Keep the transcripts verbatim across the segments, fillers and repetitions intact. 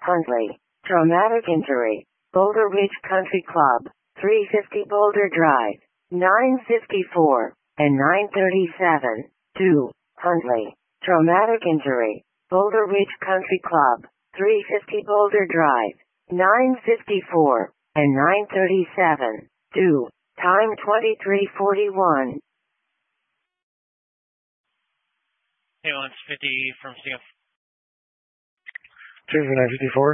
Huntley. Traumatic injury. Boulder Ridge Country Club. three fifty Boulder Drive. nine fifty-four and nine thirty-seven. two. Huntley. Traumatic injury. Boulder Ridge Country Club. three fifty Boulder Drive. nine fifty-four and nine thirty-seven. two. Time twenty-three forty-one. Hey, well, it's fifty from C F. Two for nine fifty-four.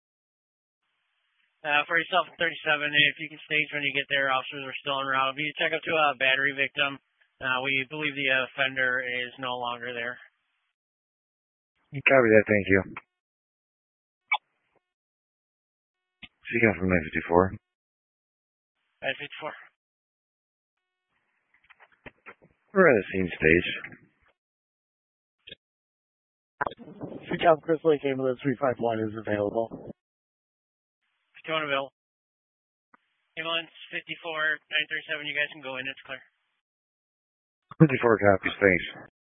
Uh, for yourself, thirty-seven. If you can stage when you get there, officers are still en route. If you check up to a battery victim, uh, we believe the offender is no longer there. Copy that, thank you. Speaking up from nine fifty-four. nine fifty-four. We're at the scene stage. Seacal Crystal Lake Ambulance three five one is available. two one available. Ambulance fifty-four, nine thirty-seven, you guys can go in, it's clear. fifty-four copies, thanks.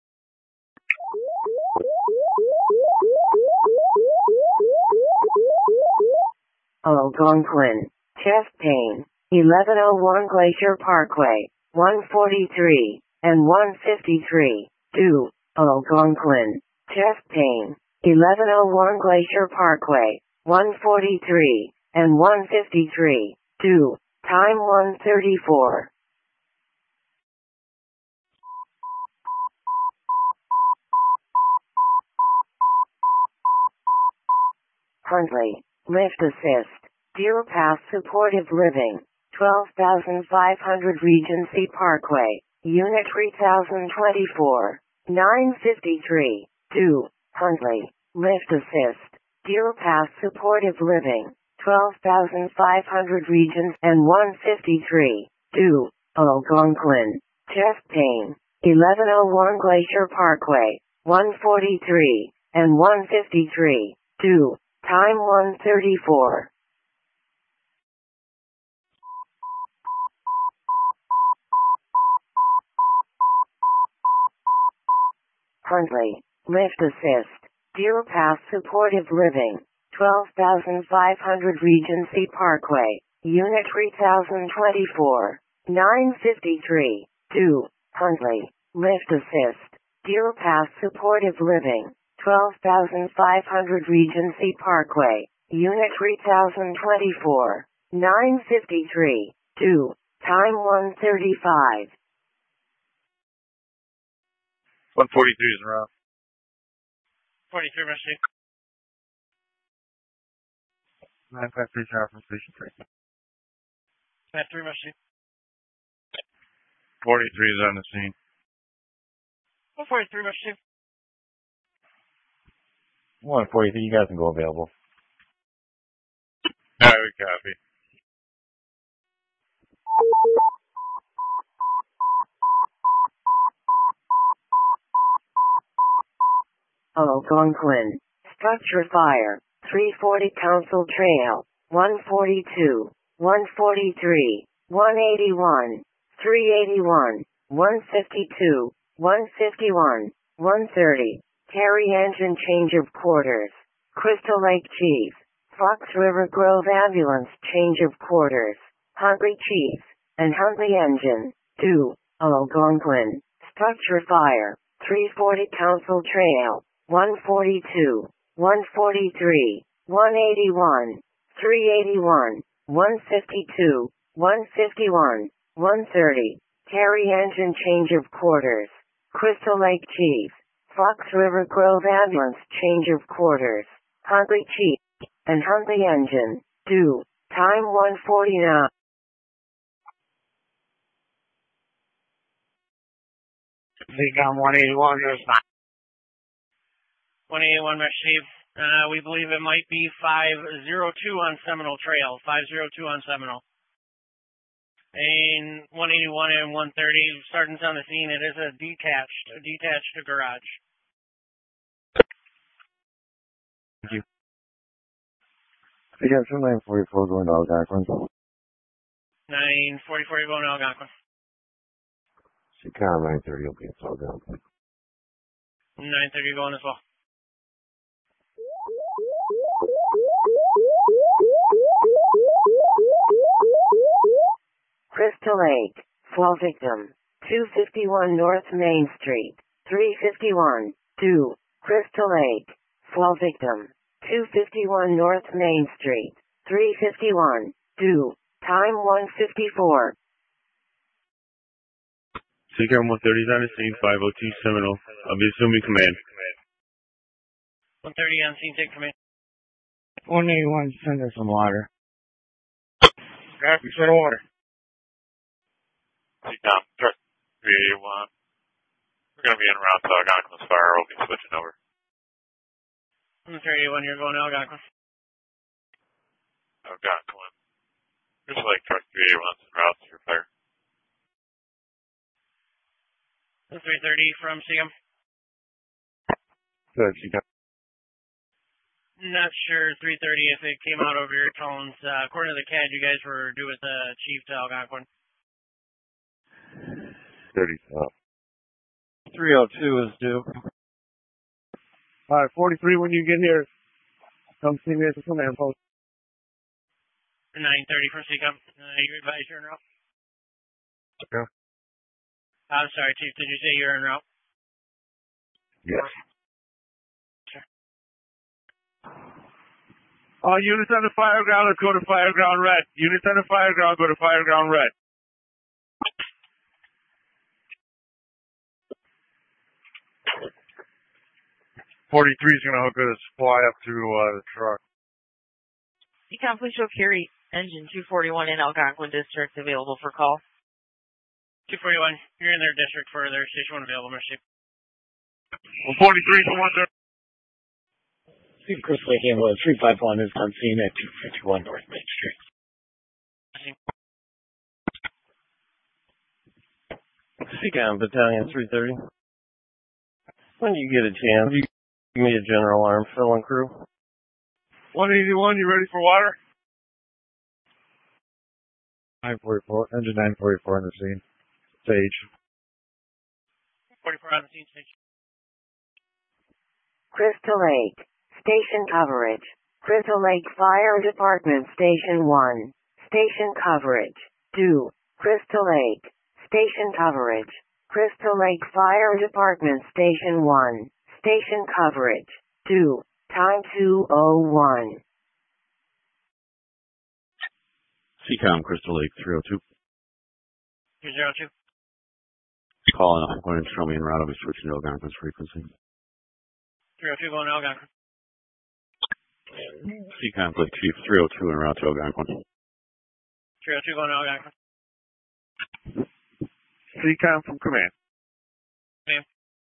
Algonquin. Chest pain. eleven oh one Glacier Parkway. one forty-three and one fifty-three. two. Algonquin. Chest pain. eleven oh one Glacier Parkway. one forty-three and one fifty-three. two. Time one thirty-four. Huntley. Lift assist. Deer Pass Supportive Living. twelve thousand five hundred Regency Parkway. Unit three thousand twenty-four. nine fifty-three. two. Huntley. Lift assist. Deer Pass Supportive Living. twelve thousand five hundred Regents and one fifty-three. two. Algonquin. Chest pain. eleven oh one Glacier Parkway. one forty-three and one fifty-three. two. Time one thirty-four. Huntley. Lift assist. Deer Pass Supportive Living. twelve thousand five hundred Regency Parkway. Unit three thousand twenty-four. nine fifty-three. two. Huntley. Lift assist. Deer Pass Supportive Living. twelve thousand five hundred Regency Parkway. Unit three thousand twenty-four. nine fifty-three. two. Time one thirty-five. one forty-three is around. forty-three, Rusty. nine five three tower from station three. nine three, Rusty. forty-three is on the scene. one forty-three, Rusty. one forty-three, you guys can go available. Alright, we copy. Algonquin. Structure fire. three forty Council Trail. one forty-two. one forty-three. one eighty-one. three eighty-one. one fifty-two. one fifty-one. one thirty. Terry Engine change of quarters. Crystal Lake Chief. Fox River Grove Ambulance change of quarters. Huntley Chief. And Huntley Engine. two. Algonquin. Structure fire. three forty Council Trail. one forty-two. one forty-three. one eighty-one. three eighty-one. one fifty-two. one fifty-one. one thirty. Terry Engine change of quarters. Crystal Lake Chief. Fox River Grove Ambulance change of quarters. Huntley Chief. And Huntley Engine. two. Time one forty-nine. Seacal one eighty-one, there's not. one eighty-one, Rusty. Uh, we believe it might be five oh two on Seminole Trail. five oh two on Seminole. And one eighty-one and one thirty, sergeant's on the scene. It is a detached, a detached garage. Thank you. You got some nine forty-four going to Algonquin. nine forty-four, you're going to Algonquin. Seacal nine thirty will be in Algonquin. nine thirty, you're going as well. Crystal Lake, fall victim, two fifty-one North Main Street, three fifty-one, two, Crystal Lake, fall victim, two fifty-one North Main Street, three fifty-one, two, time one fifty-four. Seacom one thirty is on the scene, five oh two seven oh. I'll be assuming command. one thirty on scene, take command. one eighty-one, send us some water. Copy, send water. Seacom, trust three eighty-one. We're going to be in route to Algonquin's Fire. We'll be switching over. one thirty-one, you're going to Algonquin. Algonquin. Just like truck three eighty-one's en route to your fire. three thirty from C M. Good, Seacom. Not sure, three thirty, if it came out over your tones. Uh, according to the C A D, you guys were due with the chief to Algonquin. thirty, uh, three oh two is due. Alright, forty-three, when you get here, come see me at the command post. nine thirty from C C O M. Uh, you advise you're en route? Okay. I'm sorry, Chief, did you say you're en route? Yes. All units on the fire ground, let's go to fire ground red. Units on the fire ground, go to fire ground red. forty-three is going to hook a supply up to uh, the truck. Seacom, please show carry engine two forty-one in Algonquin District available for call. two forty-one, you're in their district for their station one available, Mister Chief. Well, forty-three to one thirty. Steve Chris Lake Ambulance three five one is on scene at two fifty-one North Main Street. Seacom Battalion three thirty. When you get a chance, you give me a general arm filling crew. one eighty-one, you ready for water? nine forty-four, engine nine forty-four on the scene. Stage. forty-four on the scene, stage. Crystal Lake, station coverage. Crystal Lake Fire Department Station one, station coverage. two, Crystal Lake, station coverage. Crystal Lake Fire Department Station one, station coverage. two, time two oh one. Seacom Crystal Lake three oh two. two zero two. Calling up, going to show me en route. I'll be switching to Algonquin's frequency. three oh two going to Algonquin. Seacom Lake Chief three oh two en route to Algonquin. three oh two going to Algonquin. Seacom from command. Ma'am.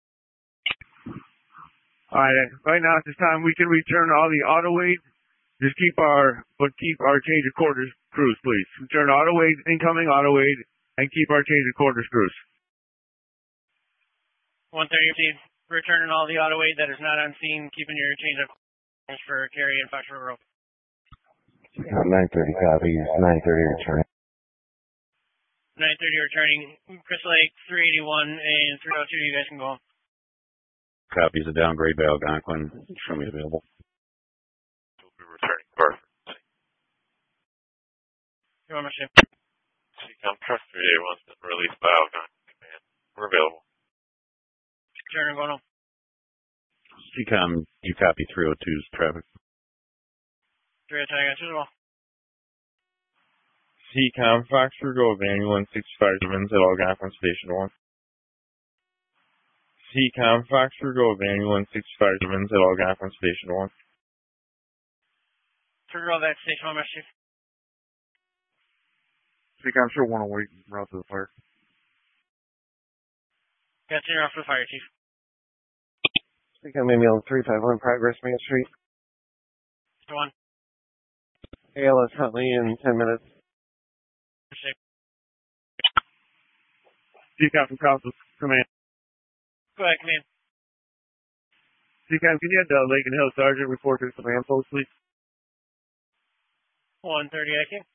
Alright, right now at this time we can return all the auto weight. Just keep our, but keep our change of quarters crews, please. Return auto weight, incoming auto weight, and keep our change of quarters crews. one thirty, returning all the auto weight that is not on scene, keeping your change of course for carry and Fox River Road. nine thirty copy, nine thirty return. nine thirty returning, Crystal Lake, three eighty-one, and three oh two, you guys can go home. Copies a downgrade by Algonquin. Show me available. We'll be returning Barford. You want my ship? Seacom Truck three eighty-one's been released by Algonquin Command. We're available. Returning, going home. Seacom, you copy three oh two's traffic. three oh two, I got you as well. Seacom Foxtrot Go Van sixty-five Simmons at Algonquin Station one. Seacom Foxtrot Go Van sixty-five Simmons at Algonquin Station one. Trigger all that station one, my chief. Seacom sure want to wait route to the fire. Got you off the fire, chief. Seacom Ambulance three five one Progress Main Street. one. A L S Huntley in ten minutes. Seacom from Council Command. Go ahead, command. Seacom, can you have the Lake and Hill Sergeant report to the command post, please? one thirty, I can.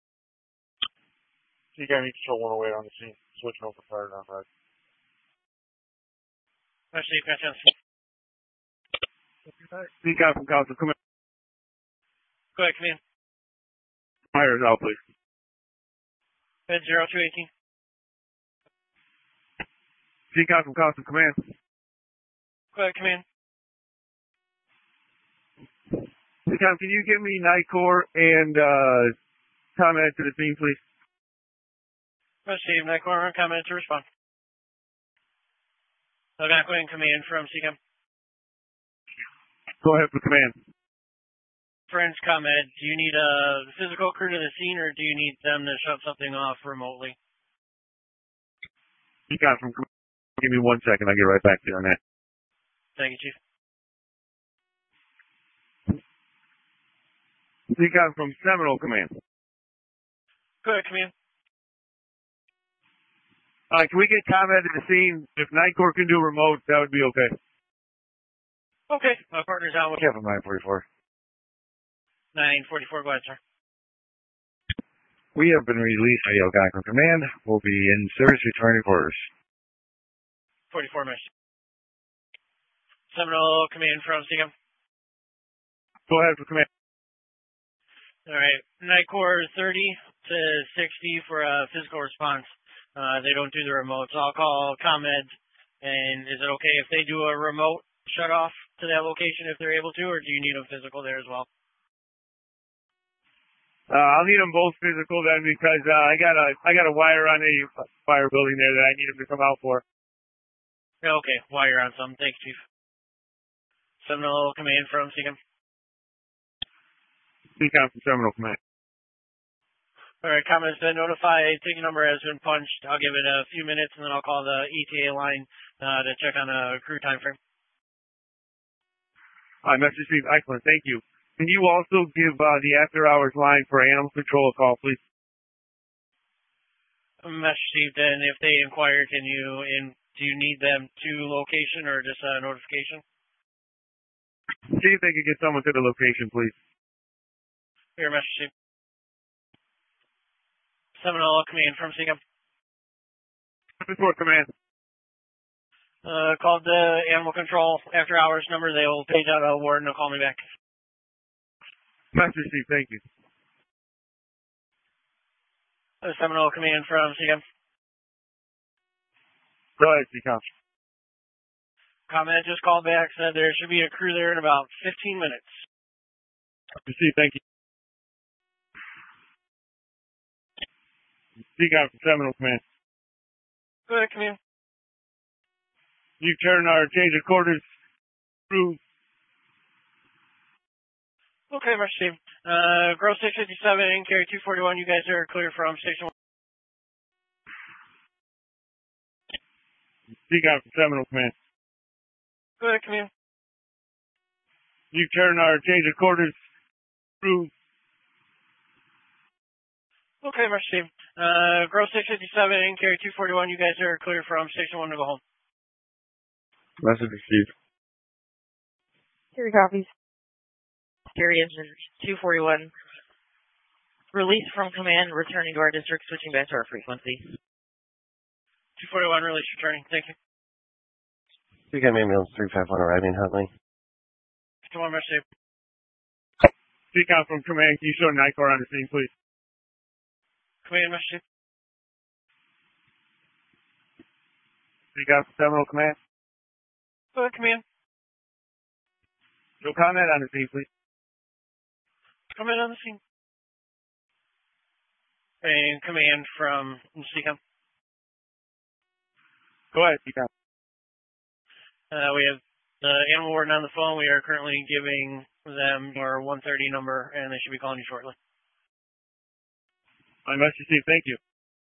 Seacom, you can show one away on the scene. Switching over fire down right. My chief, got you on scene. Seacom from Council Command. Go ahead, command. Fire is out, please. Bed zero two eighteen. C COM from Constant Command. Go ahead, command. C COM, can you give me Nightcore and uh, comment to the team, please? Received. Nightcore, comment to respond. Algonquin command from C COM. Go ahead for command. Friends, comment. Do you need a physical crew to the scene, or do you need them to shut something off remotely? C COM from command. Give me one second. I'll get right back to you on that. Thank you, Chief. C COM from Seminole Command. Go ahead, command. All right, can we get comment at the scene? If Nightcore can do remote, that would be okay. Okay, my partner's on with Yeah, from nine forty-four. nine forty-four. Go ahead, sir. We have been released by Algonquin Command. We'll be in service returning orders. forty-four minutes. Seminole command from C COM. Go ahead for command. All right, Nightcore thirty to sixty for a physical response. Uh, they don't do the remote, so I'll call ComEd. And is it okay if they do a remote shut off to that location if they're able to, or do you need them physical there as well? Uh, I'll need them both physical then because uh, I got a I got a wire on a fire building there that I need them to come out for. Okay, while you're on some, thanks, Chief. Seminole command from C COM. C COM from Seminole Command. All right, ComEd's been notified. Ticket number has been punched. I'll give it a few minutes, and then I'll call the E T A line uh, to check on a crew time frame. All right, message received. Excellent. Thank you. Can you also give uh, the after-hours line for animal control a call, please? Message received, and if they inquire, can you in do you need them to location or just a notification? See if they could get someone to the location, please. Your message received. Seminole command from C COM. Report command. Uh, called the animal control after hours number. They will page out a warden and they'll call me back. Message received. Thank you. Uh, Seminole command from C COM. Go ahead, C COM. ComEd just called back, said there should be a crew there in about fifteen minutes. Received. Thank you. C COM from Seminole Command. Go ahead, command. You turn our change of quarters through. Okay, March team. Uh, Grove six fifty-seven, carry two forty-one. You guys are clear from station one. C COM from Seminole Command. Go ahead, command. You turn our change of quarters through. Okay, March team. Uh, Grove six fifty-seven, carry two forty-one. You guys are clear from station one to go home. Message received. Carry copies. Carry engine two forty-one. Release from command, returning to our district, switching back to our frequency. two forty-one, release returning. Thank you. C COM ambulance three five one arriving hotline. Come on, March team. C COM from Command. Can you show Nightcore on the scene, please? Command, March team. C COM from Seminole Command. Go ahead, command. No comment on the scene, please. Command on the scene. And command from C COM. Go ahead, C COM. Uh, we have the animal warden on the phone. We are currently giving them your one thirty number, and they should be calling you shortly. I must receive. Thank you.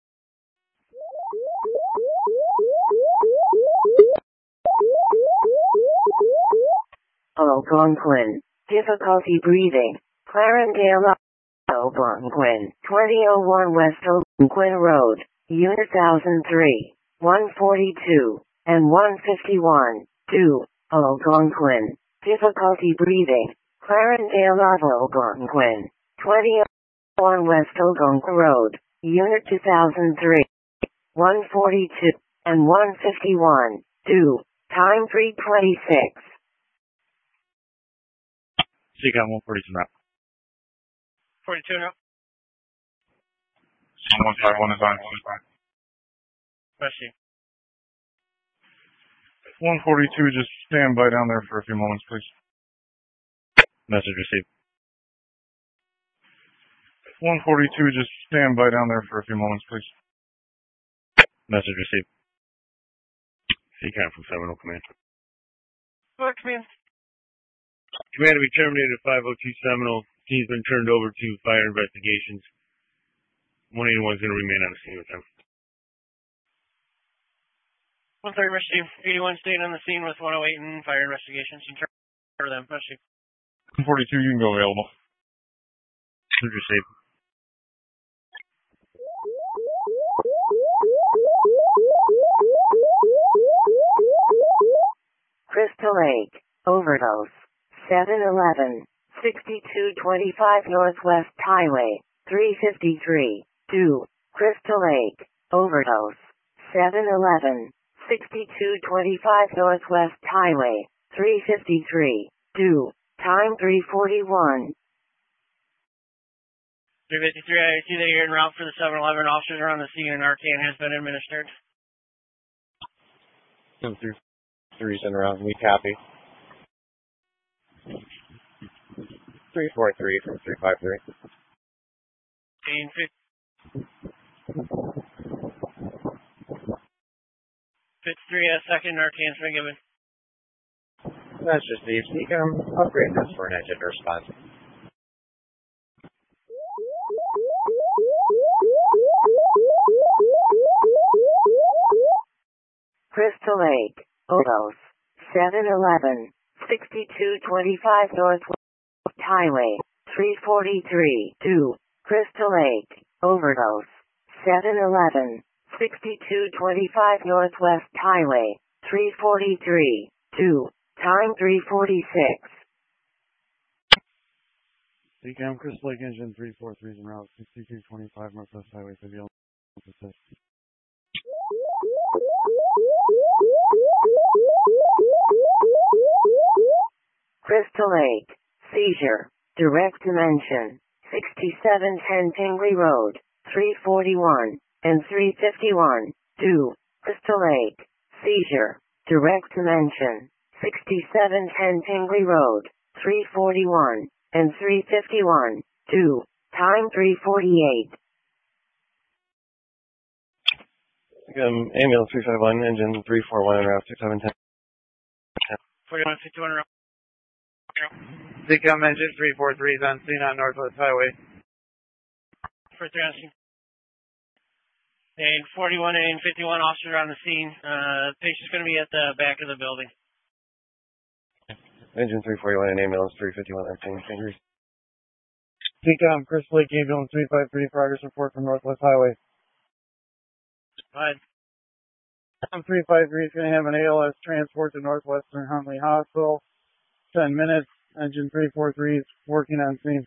Algonquin. Difficulty breathing. Clarendale, Algonquin. twenty oh one West Algonquin Road. Unit one thousand three. one forty-two. And one fifty-one. two. Algonquin. Difficulty breathing. Clarendale, Algonquin. twenty oh one West Algonquin Road. Unit two thousand three. one forty-two. And one fifty-one. two. Time three twenty-six. C COM one forty-two now. forty-two now. one five one is on. Question. one forty-two, just stand by down there for a few moments, please. Message received. one forty-two, just stand by down there for a few moments, please. Message received. C CAM from Seminole Command. What, Command? Command to be terminated at five oh two Seminole. Team's been turned over to fire investigations. one eighty-one is going to remain on the scene with them. one thirty, Rescue. eighty-one staying on the scene with one oh eight and fire investigations. In turn for them, Rescue. one forty-two, you can go available. Message received. Crystal Lake, overdose, seven eleven, sixty-two twenty-five Northwest Highway, three fifty-three, two, Crystal Lake, overdose, seven eleven, sixty-two twenty-five Northwest Highway, three fifty-three, two, time three forty-one. three fifty-three, I see that you're en route for the seven eleven. Officers are on the scene and Arcan has been administered. Come through. Three's in round. We copy. three four three from three five three. fifty-three, a second, Arcan's been given. That's just the C CAM. Upgrade this for an engine response. Crystal Lake, overdose, seven eleven, sixty-two twenty-five Northwest Highway, three forty-three, two, Crystal Lake, overdose, seven eleven, sixty-two twenty-five Northwest Highway, three forty-three, two, time three forty-six. C CAM, Crystal Lake Engine three four three is en route, sixty-two twenty-five Northwest Highway, for the assist. Crystal Lake, seizure, direct dimension, sixty-seven ten Pingley Road, three forty-one, and three fifty-one, two, Crystal Lake, seizure, direct dimension, sixty-seven ten Pingley Road, three forty-one, and three fifty-one, two, time three forty-eight. Um, ambulance three five one, engine three four one, route six seven ten. forty-one, fifty-one, route. C CAM engine three four three is on scene on Northwest Highway. forty-three on scene. And forty-one and fifty-one officers are on the scene. Uh, patient's going to be at the back of the building. Engine three forty-one and ambulance three fifty-one, emptying fingers. C CAM, Crystal Lake Ambulance three five three, progress report from Northwest Highway. Go ahead. three five three is going to have an A L S transport to Northwestern Huntley Hospital. ten minutes. Engine three four three is working on scene.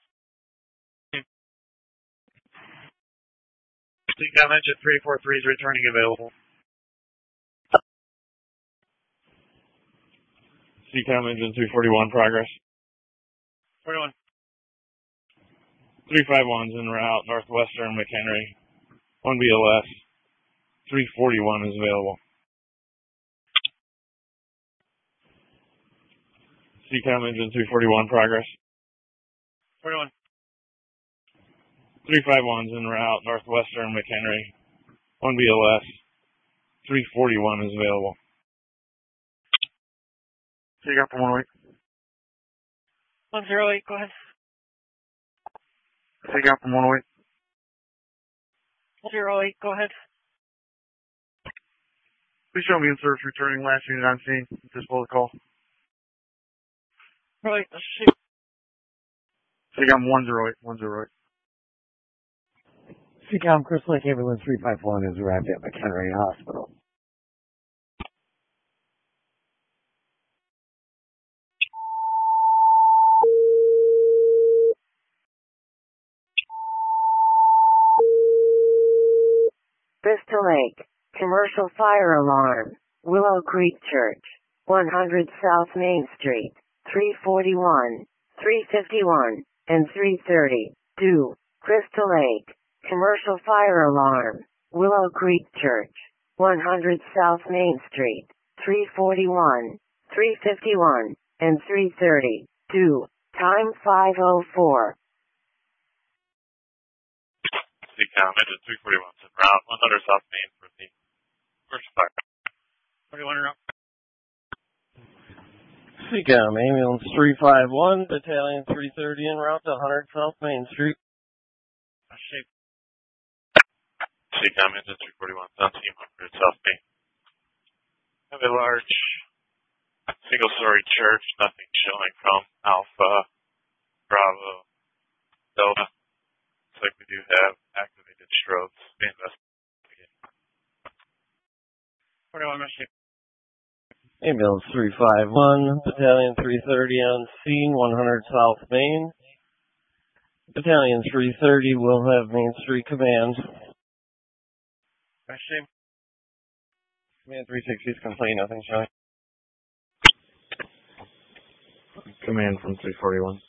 C CAM engine three four three is returning available. C CAM engine three forty-one, progress. forty-one. three five one's en route, Northwestern McHenry. one B L S. three forty-one is available. C CAM engine three forty-one, progress. forty-one. three five one's en route, Northwestern McHenry. one B L S. three forty-one is available. C CAM from one oh eight. one oh eight, go ahead. C CAM from one oh eight. one oh eight, go ahead. Please show me in service returning last unit on scene. Disable the call. Right, let's see. C CAM one oh eight, one oh eight. C CAM, Crystal Lake Ambulance three five one is arrived at McHenry Hospital. Crystal Lake, commercial fire alarm, Willow Creek Church, one hundred South Main Street, three forty-one, three fifty-one, and three thirty, two, Crystal Lake, Commercial fire alarm. Willow Creek Church. one hundred South Main Street. three forty-one, three fifty-one, and three thirty-two. Time five oh four. Seacom, engine three forty-one, en route, one hundred South Main for the commercial fire. forty-one en route. Seacom, ambulance three five one, battalion three thirty en route to one hundred South Main Street. Shape. Seacom, engine three forty-one, on team one hundred South Main. Have a large single-story church, nothing showing from Alpha, Bravo, Delta. Looks like we do have activated strobes. We investigate. forty-one, shape. Ambulance three five one, battalion three thirty on scene, one hundred South Main. Battalion three thirty will have Main Street command. Shape. Command three sixty is complete, nothing showing. Command from three forty-one.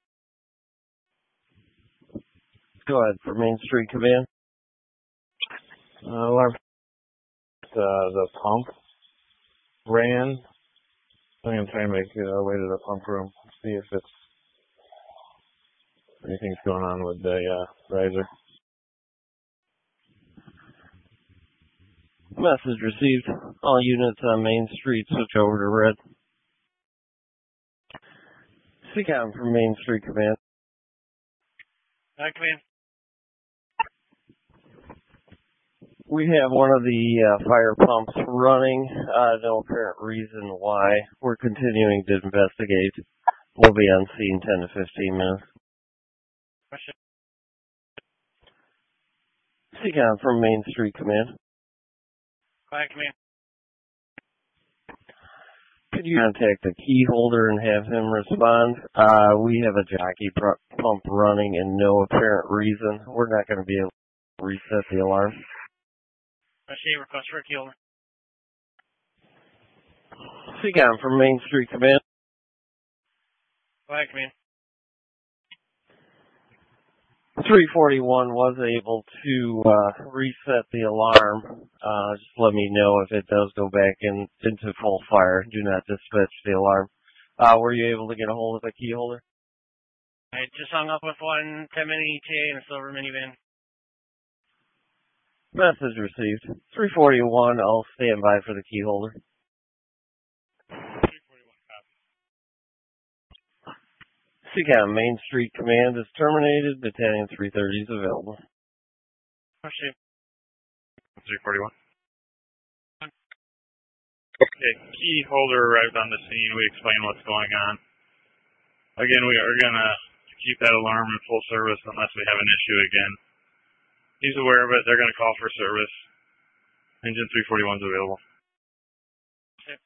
Go ahead for Main Street command. Uh, alarm. Uh, the pump ran. I'm going to try and make uh, way to the pump room, see if it's anything's going on with the uh, riser. Message received. All units on Main Street switch over to red. Seacom from Main Street command. Uh, command. We have one of the uh, fire pumps running. Uh, no apparent reason why. We're continuing to investigate. We'll be on scene ten to fifteen minutes. Seacom from Main Street command. Quiet command. Could you contact the key holder and have him respond? Uh, we have a jockey pr- pump running and no apparent reason. We're not going to be able to reset the alarm. Shape, request for a key holder. Seacom from Main Street command. Quiet command. three forty-one was able to uh, reset the alarm. Uh, just let me know if it does go back in, into full fire. Do not dispatch the alarm. Uh, were you able to get a hold of the key holder? I just hung up with one ten minute E T A in a silver minivan. Message received. three forty-one, I'll stand by for the key holder. Seacom, Main Street command is terminated. Battalion three thirty is available. Shape. three forty-one. Okay, key holder arrived on the scene. We explain what's going on. Again, we are going to keep that alarm in full service unless we have an issue again. He's aware of it. They're going to call for service. Engine three forty-one is available. Shape.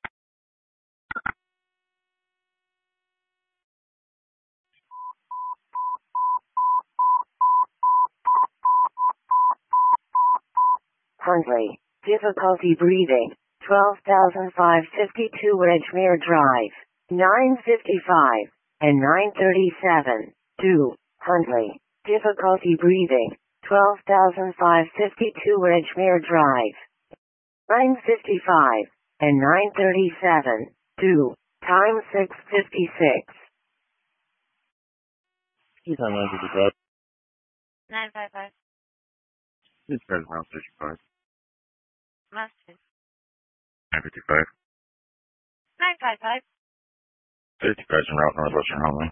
Huntley. Difficulty breathing. twelve thousand five hundred fifty-two Edgemere Drive. nine fifty-five and nine thirty-seven. two. Huntley. Difficulty breathing. twelve thousand five hundred fifty-two Edgemere Drive. nine fifty-five and nine thirty-seven. two. Time six fifty-six. He's on nine fifty-five. nine five five. It's present around fifty-five. Mustard. nine fifty-five. nine five five. fifty-five en route Northwestern Highway.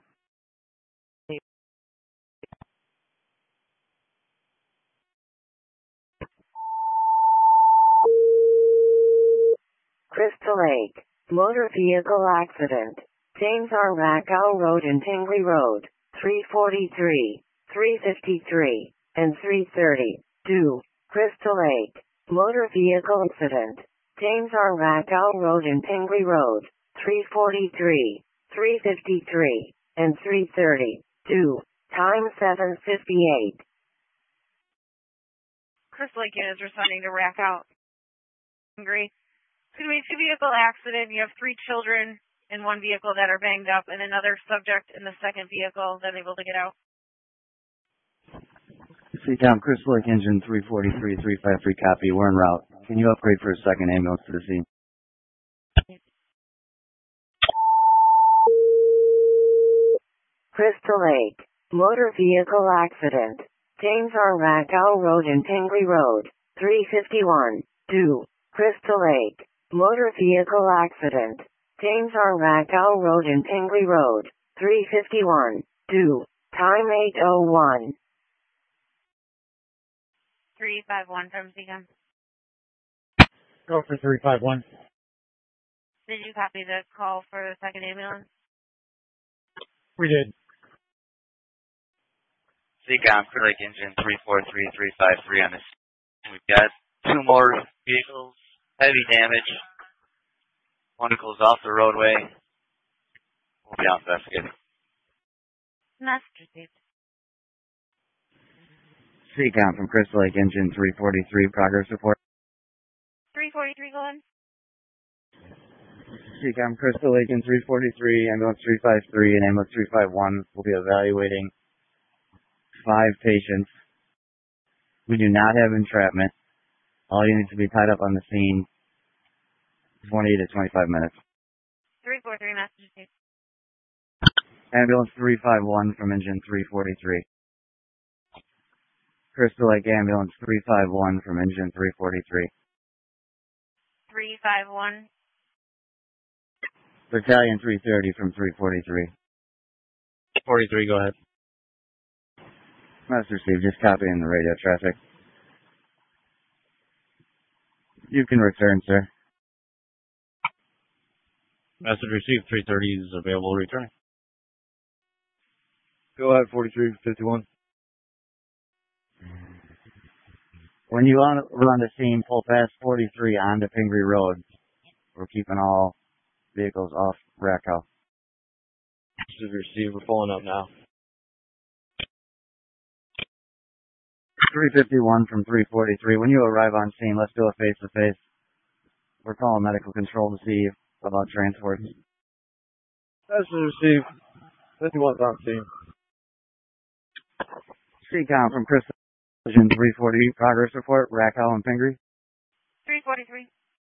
Crystal Lake. Motor vehicle accident. James R. Rackow Road and Tingley Road. three forty-three, three fifty-three, and three thirty. two. Crystal Lake. Motor vehicle incident. James R. Rackow Road and Tingley Road. three forty-three, three fifty-three, and three thirty. two. Time seven fifty-eight. Crystal Lake units responding to rack out. Agree. It's going to be a two vehicle accident. You have three children in one vehicle that are banged up and another subject in the second vehicle that's able to get out. Seacom, Crystal Lake Engine three forty-three, three five three, copy. We're en route. Can you upgrade for a second ambulance to the scene? Crystal Lake. Motor vehicle accident. James R. Rakow Road and Pingree Road. three fifty-one. two. Crystal Lake. Motor vehicle accident. James R. Rakow Road and Pingree Road. three fifty-one. two. Time eight oh one. three five one from Seacom. Go for three five one. Did you copy the call for the second ambulance? We did. Seacom, Crystal Lake Engine three four three, three five three on this. We've got two more vehicles, heavy damage. One vehicle's off the roadway. We'll be out investigating. Message received. Seacom from Crystal Lake Engine three forty-three, progress report. three forty-three, go ahead. Seacom, Crystal Lake Engine three forty-three, ambulance three five three, and ambulance three five one will be evaluating five patients. We do not have entrapment. All units to be tied up on the scene twenty to twenty-five minutes. three four three, message received. Ambulance three five one from engine three forty-three. Crystal Lake Ambulance three five one from engine three forty-three. three five one. Battalion three thirty from three forty-three. forty-three, go ahead. Message received, just copying the radio traffic. You can return, sir. Message received, three thirty is available returning. Go ahead, forty-three fifty-one. When you on, run the scene, pull past forty-three onto Pingree Road. We're keeping all vehicles off Rakow. Message received, we're pulling up now. three fifty-one from three forty-three. When you arrive on scene, let's do a face-to-face. We're calling medical control to see about transports. Message received. fifty-one's on scene. Seacom from Crystal Engine three forty, progress report, Rakow and Pingree. three forty-three.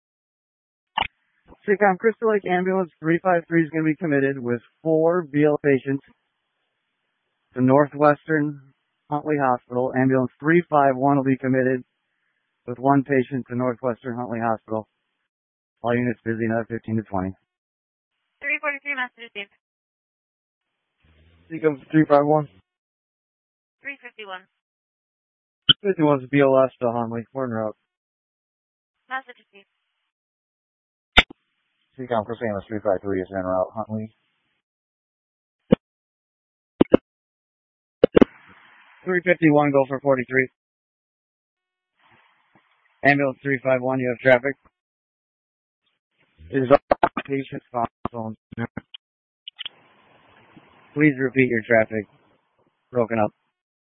Seacom, Crystal Lake Ambulance three five three is going to be committed with four V L patients to Northwestern Huntley Hospital. Ambulance three five one will be committed with one patient to Northwestern Huntley Hospital. All units busy, another fifteen to twenty. three forty-three, message received. Seacom three five one. three fifty-one. fifty-one's B L S to Huntley. We're en route. Message received. Seacom, Crystal Ambulance three five three is en route, Huntley. three fifty-one, go for forty-three. Ambulance three five one, you have traffic. Is all patient phone. Please repeat your traffic. Broken up.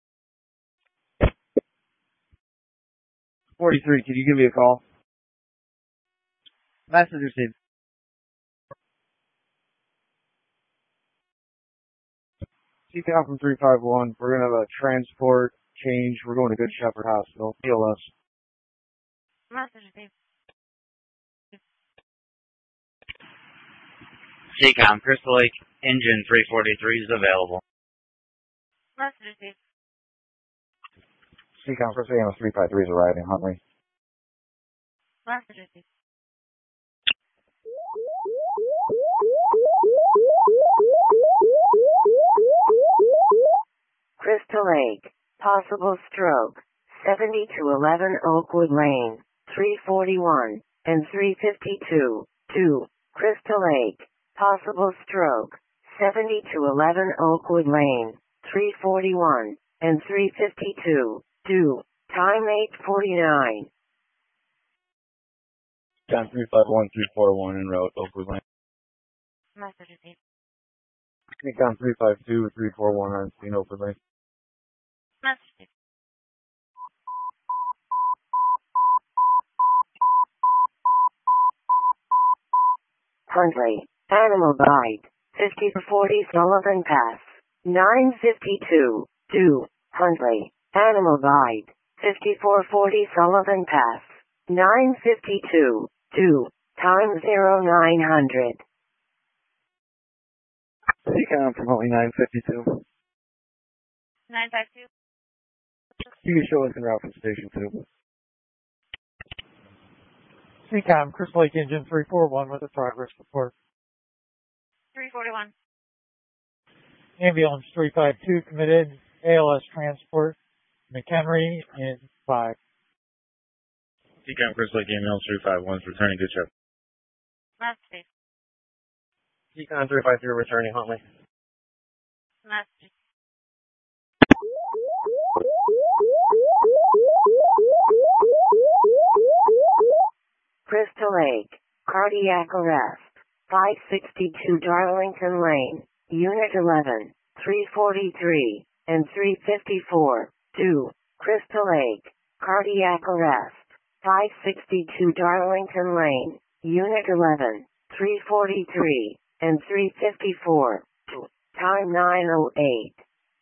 forty-three, could you give me a call? Message received. Seacom from three five one. We're going to have a transport change. We're going to Good Shepherd Hospital. B L S. Message received. Seacom, Crystal Lake Engine three forty-three is available. Message received. Seacom, Crystal Ambulance three five three is arriving, Huntley. Message received. Crystal Lake. Possible stroke. seventy to eleven Oakwood Lane. three forty-one and three fifty-two. two. Crystal Lake. Possible stroke. seventy to eleven Oakwood Lane. three forty-one and three fifty-two. two. Time eight forty-nine. Time three five one, three four one en route, Oakwood Lane. Message received. Seacom three five two, three four one on scene, Oakwood Lane. Message received. Huntley. Animal bite. fifty to forty Sullivan Pass. nine fifty-two. two. Huntley. Animal guide. fifty-four forty Sullivan Pass. nine fifty-two. two. Time zero nine hundred. Seacom from Huntley nine fifty-two. nine five two. You can show us en route from station two. Seacom, Crystal Lake Engine three four one with a progress report. three forty-one. Ambulance three five two committed. A L S transport. McHenry in five. Seacom, Crystal Lake Ambulance three five one is returning good ship. Message. Seacom three five three returning Huntley. Message. Crystal Lake. Cardiac arrest. five sixty-two Darlington Lane. Unit eleven. three forty-three. And three fifty-four. two. Crystal Lake. Cardiac arrest. five sixty-two Darlington Lane. Unit eleven. three forty-three. And three fifty-four. two. Time nine oh eight.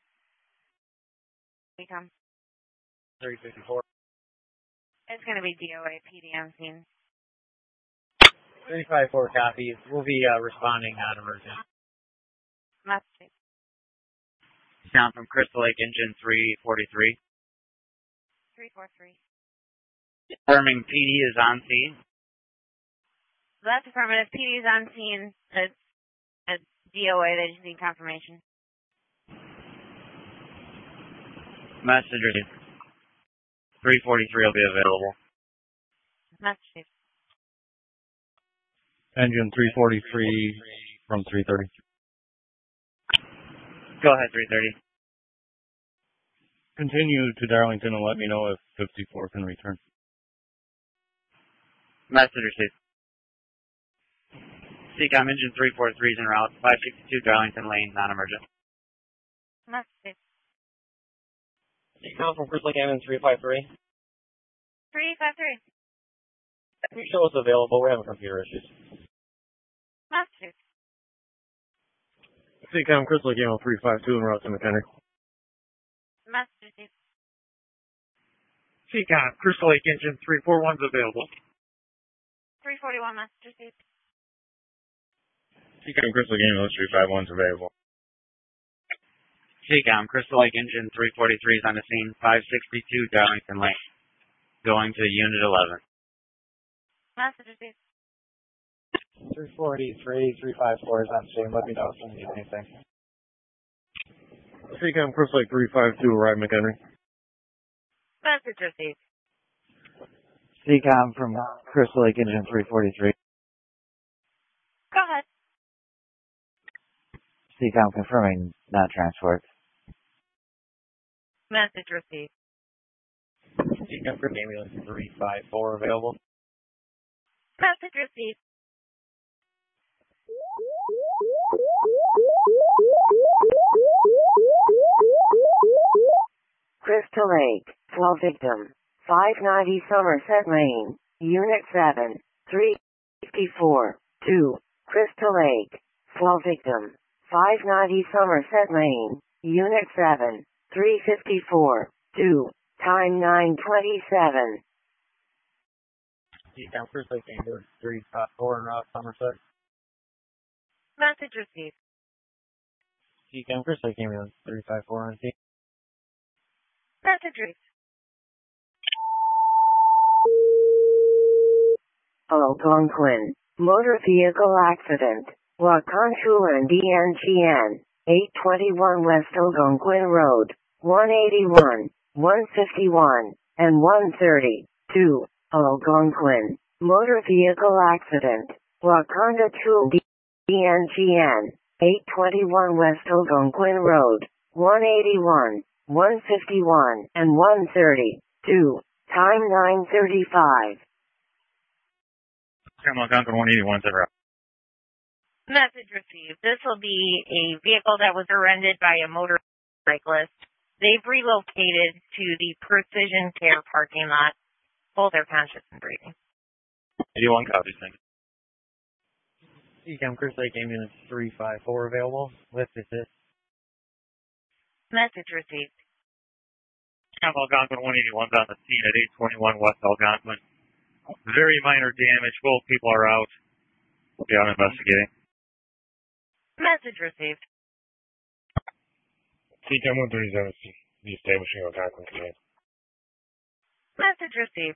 Seacom. three fifty-four. It's going to be D O A P D on scene. three five four copies. We'll be uh, responding on emergency. Message. Sound from Crystal Lake Engine three forty-three. three four three. Confirming P D is on scene. That's affirmative. P D is on scene. It's, it's D O A. They just need confirmation. Messenger three forty-three will be available. Message. Engine three forty-three from three thirty. Go ahead, three thirty. Continue to Darlington and let me know if fifty-four can return. Messenger two. Seacom Engine three forty-three is en route. five sixty-two Darlington Lane, non-emergent. Message. Seacom from Crystal Lake Ambulance three five three. three five three. Can you show us available? We're having computer issues. Message. Seacom, Crystal Lake Ambulance three five two en route to McHenry. Message. Seacom, Crystal Lake Engine three four one is available. three forty-one. Message. Seacom, Crystal Lake Ambulance three five one is available. Seacom, Crystal Lake Engine three forty-three is on the scene. five sixty-two Darlington Lane. Going to Unit eleven. Message. three forty-three, three five four is on scene. Let me know if you need anything. Seacom, Crystal Lake three five two arrive McHenry. Message received. Seacom from Crystal Lake Engine three forty-three. Go ahead. Seacom confirming not transport. Message received. Seacom from Ambulance three five four available. Message received. Crystal Lake. Flow victim. five ninety Somerset Lane. Unit seven. three fifty-four. two. Crystal Lake. Flow victim. five ninety Somerset Lane. Unit seven. three fifty-four. two. Time nine twenty-seven. Seacom, Crystal Lake Ambulance three five four en route Somerset. Message received. Seacom, Crystal Lake Ambulance three five four on scene. Message received. Algonquin. Motor vehicle accident. Wakanchuan D N G N. eight twenty-one West Algonquin Road. one eighty-one, one fifty-one, and one thirty. two. Algonquin. Motor vehicle accident. Wakanda two D N G N. eight twenty-one West Algonquin Road. one eighty-one, one fifty-one, and one thirty. two. Time nine thirty-five. Seacom, Algonquin one eighty-one is en route. Message received. This will be a vehicle that was rear-ended by a motorcyclist. They've relocated to the Precision Care parking lot. Both are conscious and breathing. eighty-one copies, thank you. Seacom, Crystal Lake Ambulance three five four available. Lift assist. Message received. Tom Algonquin one eighty-one's on the scene at eight twenty-one West Algonquin. Very minor damage. Both people are out. We'll be out investigating. Message received. C CAM one thirty-seven, the establishing Algonquin command. Message received.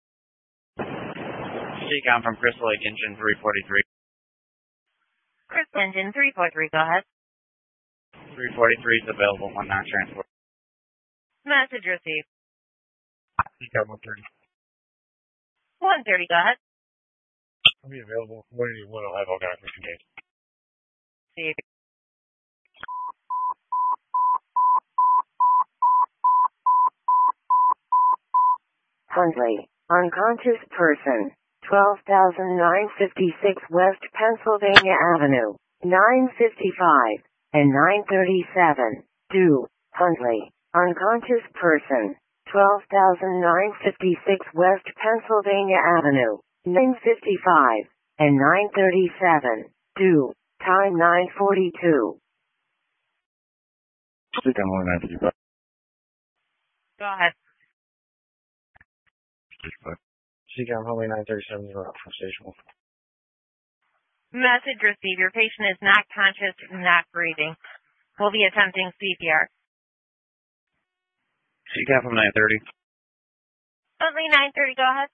C CAM from Crystal Lake, engine three forty-three. Crystal engine three forty-three, go ahead. three forty-three is available on non-transport. Message received. C CAM one thirty. one thirty, go ahead. I'll be available. one eighty-one, I'll have Algonquin contained. Received. Huntley, unconscious person, twelve thousand nine hundred fifty-six West Pennsylvania Avenue, nine fifty-five and nine thirty-seven. Do, Huntley, unconscious person, twelve thousand nine hundred fifty-six West Pennsylvania Avenue, nine fifty-five and nine thirty-seven. Do, time nine forty-two. C CAM one nine fifty-five. Go ahead. C CAM Huntley nine thirty-seven, you're out from station one. Message received. Your patient is not conscious, not breathing. We'll be attempting C P R. C CAM from nine thirty. Huntley nine thirty, go ahead.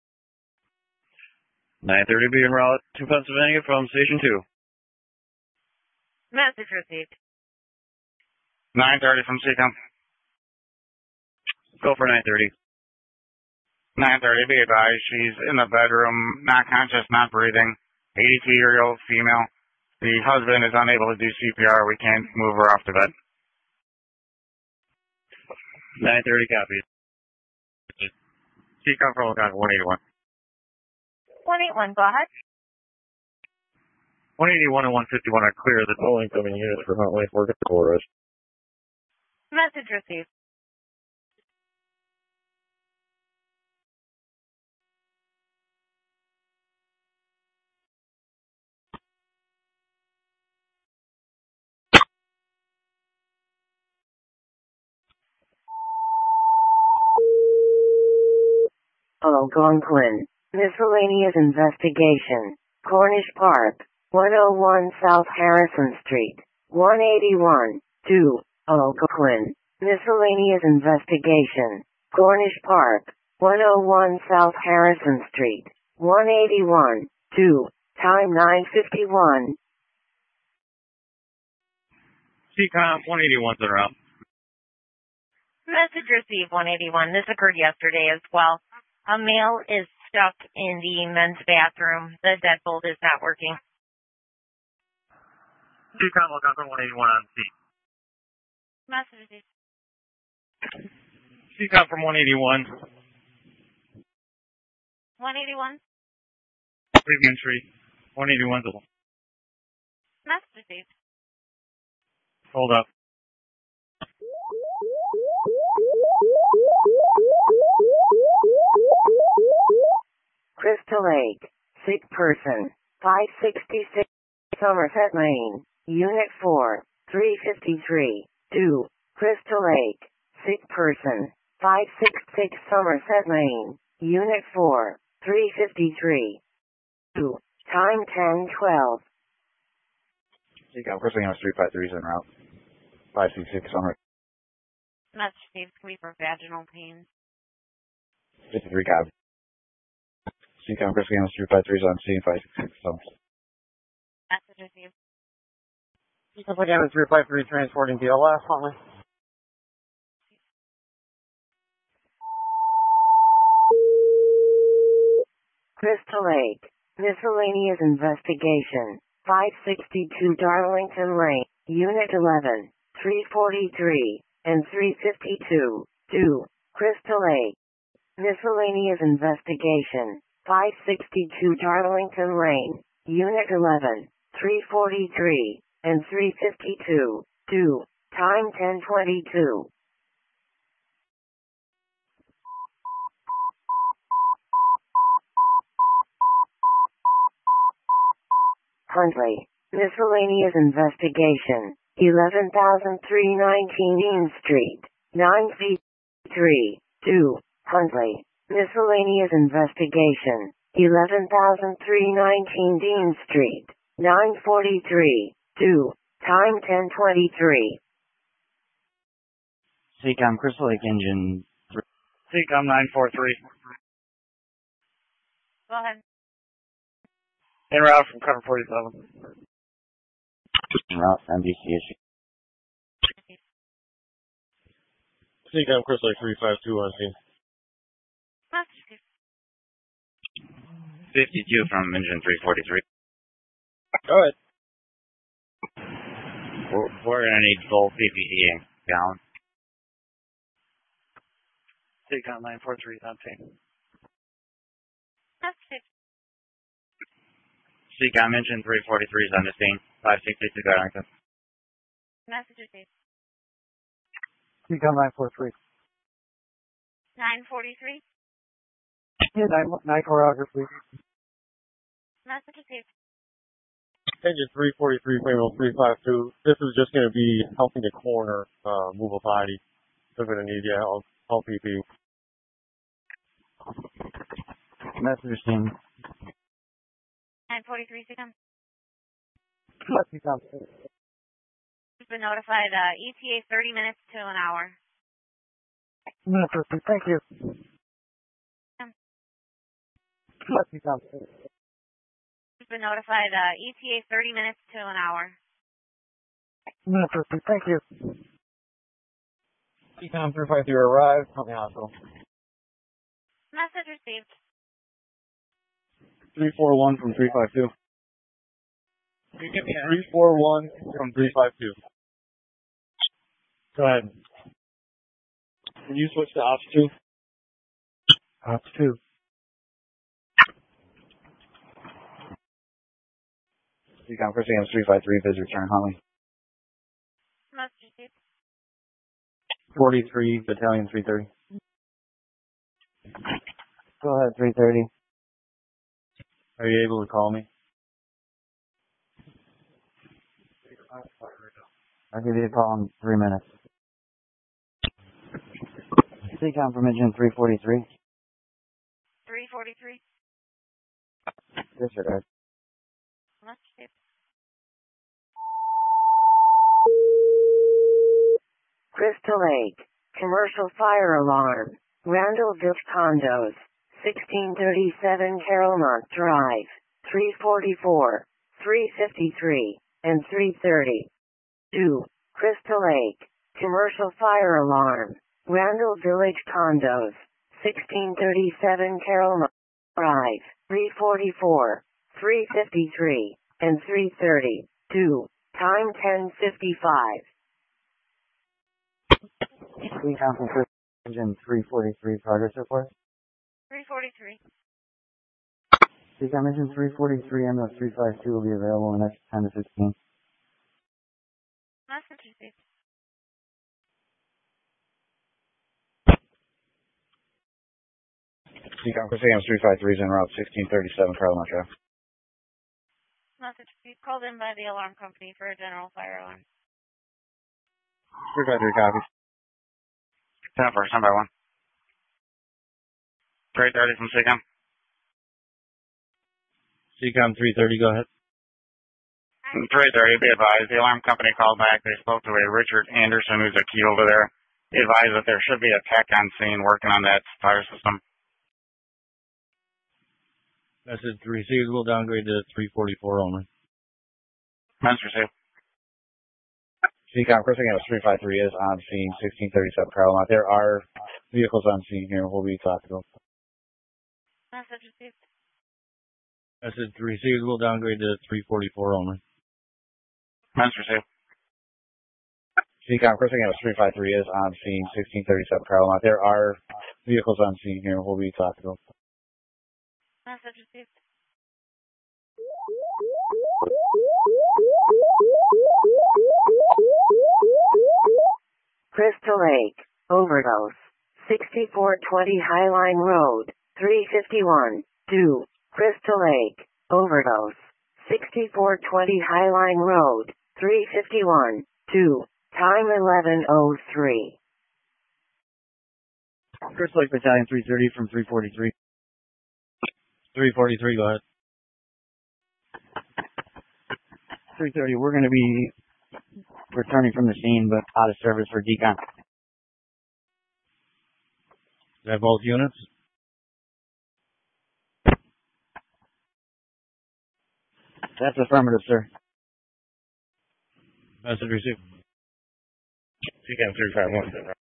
nine thirty being route to Pennsylvania from station two. Message received. nine thirty from C CAM. Go for nine thirty. nine thirty, be advised, she's in the bedroom, not conscious, not breathing, eighty-two-year-old female. The husband is unable to do C P R. We can't move her off the bed. nine thirty copies. C CAM from Algonquin one eighty-one. one eighty-one, go ahead. one eighty-one and one fifty-one are clear. The All incoming units for Huntley, work at the Colorado. Message received. Algonquin, miscellaneous investigation, Cornish Park, one oh one South Harrison Street, one eighty-one, two, Algonquin, miscellaneous investigation, Cornish Park, one oh one South Harrison Street, one eighty-one, two, time nine fifty-one. C CAM one eighty-one's are out. Message received, one eighty-one. This occurred yesterday as well. A male is stuck in the men's bathroom. The deadbolt is not working. C CAM Algonquin one eighty-one on scene. Message received. C CAM from one eighty-one. one eighty-one. Leave entry. one eighty-one's a Message received. hold up. Crystal Lake, sick person, five sixty-six Somerset Lane, Unit four, three fifty-three, two, Crystal Lake, sick person, five sixty-six Somerset Lane, Unit four, three fifty-three, two, time ten twelve. C CAM, Crystal Lake, three five three is en route. five sixty-six Somerset. Message received, can be for vaginal pain. fifty-three copy. C CAM, Crystal Lake, three five three is on scene, five sixty-six Somerset. Message received. Again, it's three five three transporting D L F, Huntley. Crystal Lake, miscellaneous investigation, five sixty-two Darlington Lane, Unit eleven, three forty-three, and three fifty-two, two, Crystal Lake. Miscellaneous investigation, five sixty-two Darlington Lane, Unit eleven, three forty-three, and three fifty-two, two, time ten twenty-two. Huntley, miscellaneous investigation, eleven thousand three hundred nineteen Eames Street, nine feet forty-three, two, Huntley. Miscellaneous investigation. eleven thousand three hundred nineteen Dean Street. nine forty-three, two, time ten twenty-three. Seacom Crystal Lake Engine three. Seacom nine four three. Go ahead. En route from cover forty-seven. En route M D C issue. Seacom Crystal Lake three five two on scene. fifty-two from engine three forty-three. Go ahead. We're, we're going to need full P P E down. Seacom nine four three on scene. Seacom engine three forty-three is on the scene. five sixty-two Darlington. Message received. Seacom nine four three. nine forty-three. Yeah, nine, nine choreography. Message received. Engine three forty-three, Framework three five two. This is just going to be helping the corner uh, move a body. They're going to need, yeah, all, all P P. Message received. nine forty-three, Seacom. Seacom. We've been notified, uh, E T A thirty minutes to an hour. Message received. Thank you. Seacom. We've been notified, uh, E T A thirty minutes to an hour. Message received. Thank you. Seacom three five three arrived. Help me hospital. Message received. three four one from three five two. three four one from three five two. Go ahead. Can you switch to ops two? Ops two. Seacom Crystal Lake three five three, visit return Huntley. Message received. forty-three, Battalion three thirty. Go ahead, three thirty. Are you able to call me? I'll give you a call in three minutes. Seacom from engine three forty-three. three forty-three. Disregard. Message received. Crystal Lake. Commercial fire alarm. Randallville Condos. sixteen thirty-seven Carolmont Drive. three forty-four, three fifty-three, and three thirty. two. Crystal Lake. Commercial fire alarm. Randall Village Condos. sixteen thirty-seven Carolmont Drive. three forty-four, three fifty-three, and three thirty. two. Time ten fifty-five. Seacom from Crystal Lake engine three forty-three, progress report. three forty-three. Seacom engine three forty-three, ambulance three five two will be available in the next ten to fifteen. Message received. Seacom Crystal Lake three five three is en route sixteen thirty-seven Carolmont Drive. Message received. Called in by the alarm company for a general fire alarm. three five three copies. ten for ten by one. three thirty from Seacom. Seacom three thirty, go ahead. three thirty, be advised. The alarm company called back. They spoke to a Richard Anderson, who's a key over there. He advised that there should be a tech on scene working on that fire system. Message received will downgrade to three forty-four only. Message received. Seacom Crystal Lake three five three is on scene, sixteen thirty-seven Carolmont. There are vehicles on scene here. We'll be talking to them. Message received. Message received will downgrade to three forty-four only. Message received. Seacom Crystal Lake three five three is on scene, sixteen thirty-seven Carolmont. There are vehicles on scene here. We'll be talking to them. Message received. Crystal Lake. Overdose. sixty-four twenty Highline Road. three fifty-one. two. Crystal Lake. Overdose. sixty-four twenty Highline Road. three fifty-one. two. Time eleven oh three. First Lake Battalion three thirty from three forty-three. three forty-three, go ahead. three thirty, we're going to be returning from the scene, but out of service for decon. Is that both units? That's affirmative, sir. Message received. C CAM three five one.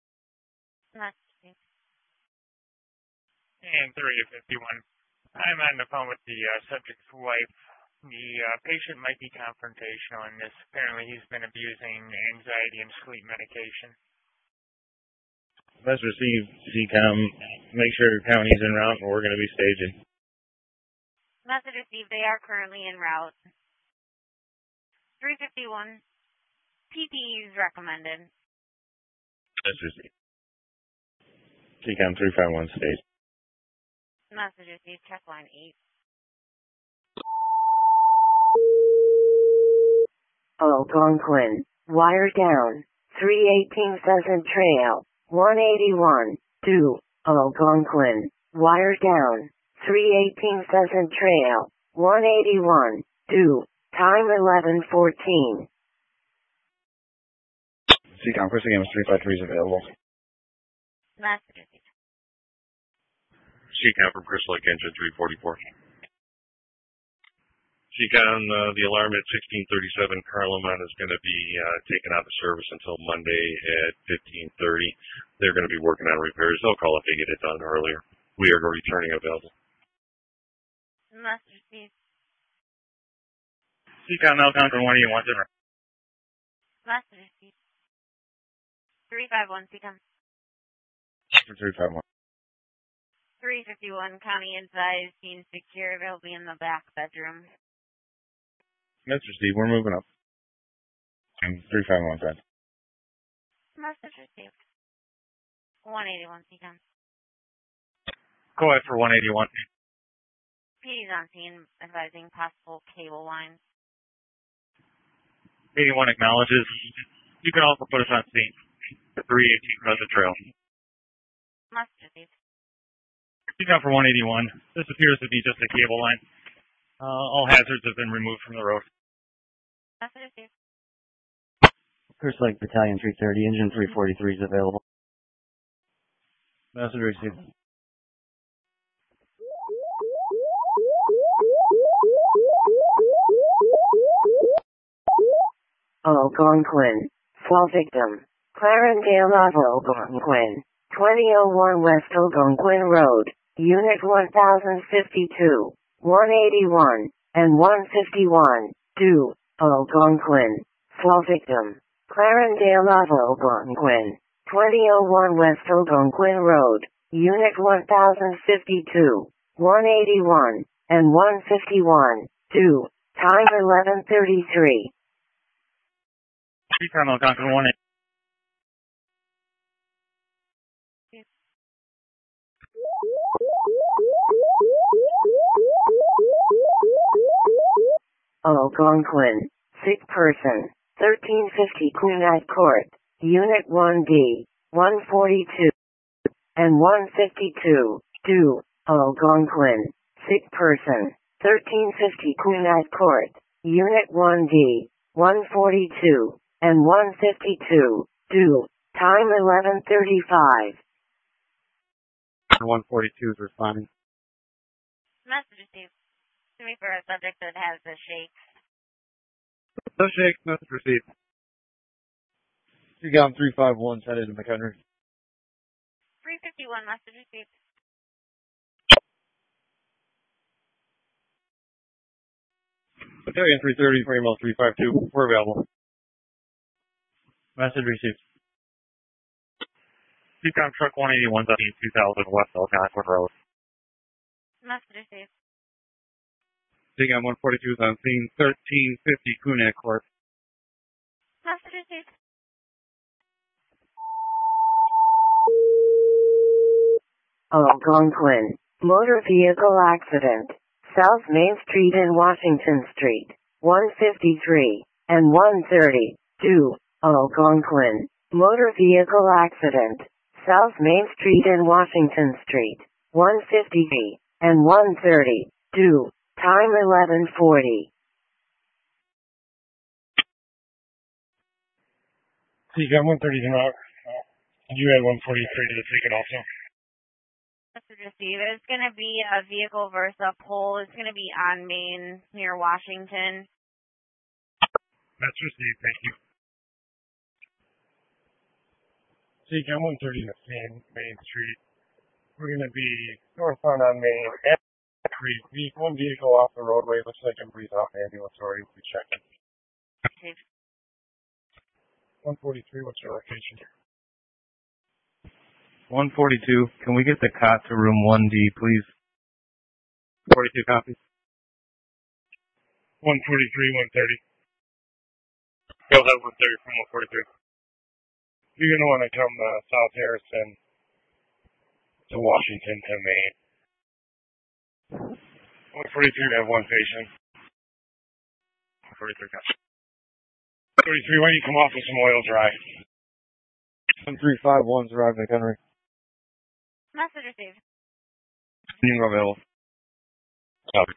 And three fifty-one. I'm on the phone with the uh, subject's wife. The uh, patient might be confrontational in this. Apparently he's been abusing anxiety and sleep medication. Message received. C CAM. Make sure your county's en route and we're going to be staging. Message received. They are currently en route. three fifty-one. P P E is recommended. Message received. C CAM three five one stage. Message received. Check line eight. Algonquin. Wire down. three eighteen Pheasant Trail. one eighty-one. two. Algonquin. Wire down. three eighteen Pheasant Trail. one eighty-one. two. Time eleven fourteen. C CAM, first again, three five three is available. Message received. C CAM from Crystal Lake Engine three forty-four. C CAM, uh, the alarm at sixteen thirty-seven Carloman is going to be uh, taken out of service until Monday at fifteen thirty. They're going to be working on repairs. They'll call if they get it done earlier. We are returning available. Message received. C CAM Algonquin one eighty-one. Message received. three five one C CAM. three five one. three fifty-one county inside, scene secure. They'll be in the back bedroom. Mister Steve, we're moving up. And three five one side. Message received. one eighty-one C CAM. Go ahead for one eighty-one. P D's on scene, advising possible cable line. eighty-one acknowledges. You can also put us on scene. three eighteen Pheasant Trail. Message received. C CAM for one eighty-one. This appears to be just a cable line. Uh, all hazards have been removed from the road. Message received. First Lake Battalion three thirty, engine three forty-three is available. Message received. Algonquin. Fall victim. Clarendale of Algonquin. twenty oh one West Algonquin Road. Unit one thousand fifty-two. one eighty-one. And one fifty-one. two. Algonquin. Fall victim. Clarendale of Algonquin. twenty oh one West Algonquin Road. Unit one thousand fifty-two. one eighty-one. And one fifty-one. two. Time eleven thirty-three. C CAM Algonquin one eighty-one. Algonquin. Sick person. thirteen fifty Quinat Court. Unit one D. one forty-two. And one fifty-two. two. Algonquin. Sick person. thirteen fifty Quinat Court. Unit one D. one forty-two. And one fifty-two. two. Time eleven thirty-five. one forty-two is responding. Message received. To me for a subject that has the shakes. No shakes, message received. C CAM three five one headed to McHenry. three fifty-one message received. Battalion three thirty, Fremont three five two, we're available. Message received. C CAM truck one eighty-one on two thousand West Algonquin Road. Message received. C CAM one forty-two is on scene, thirteen fifty Quinat Court. Message received. Algonquin. Motor vehicle accident. South Main Street and Washington Street. one fifty-three. And one thirty. two. Algonquin. Motor vehicle accident. South Main Street and Washington Street, one fifty and one thirty-two, time eleven forty. So you got one thirty in route. Uh, you had one forty-three to the ticket also. Message received. It's going to be a vehicle versus a pole. It's going to be on Main near Washington. That's received. Thank you. So you got one thirty in the same Main Street. We're going to be northbound on Main. Creek. One vehicle off the roadway. Looks like a breathe off ambulance already. We checked it. Okay. one forty-three, what's your location? one forty-two, can we get the cot to room one D, please? forty-two copy. one forty-three, one thirty. You'll have one thirty from one forty-three. You're going to want to come uh, South Harrison to Washington to Maine. one forty-three, we have one patient. one forty-three copy. forty-three, why don't you come off with some oil dry? one three five one's arrived at Henry. Message received. You are available. Copy.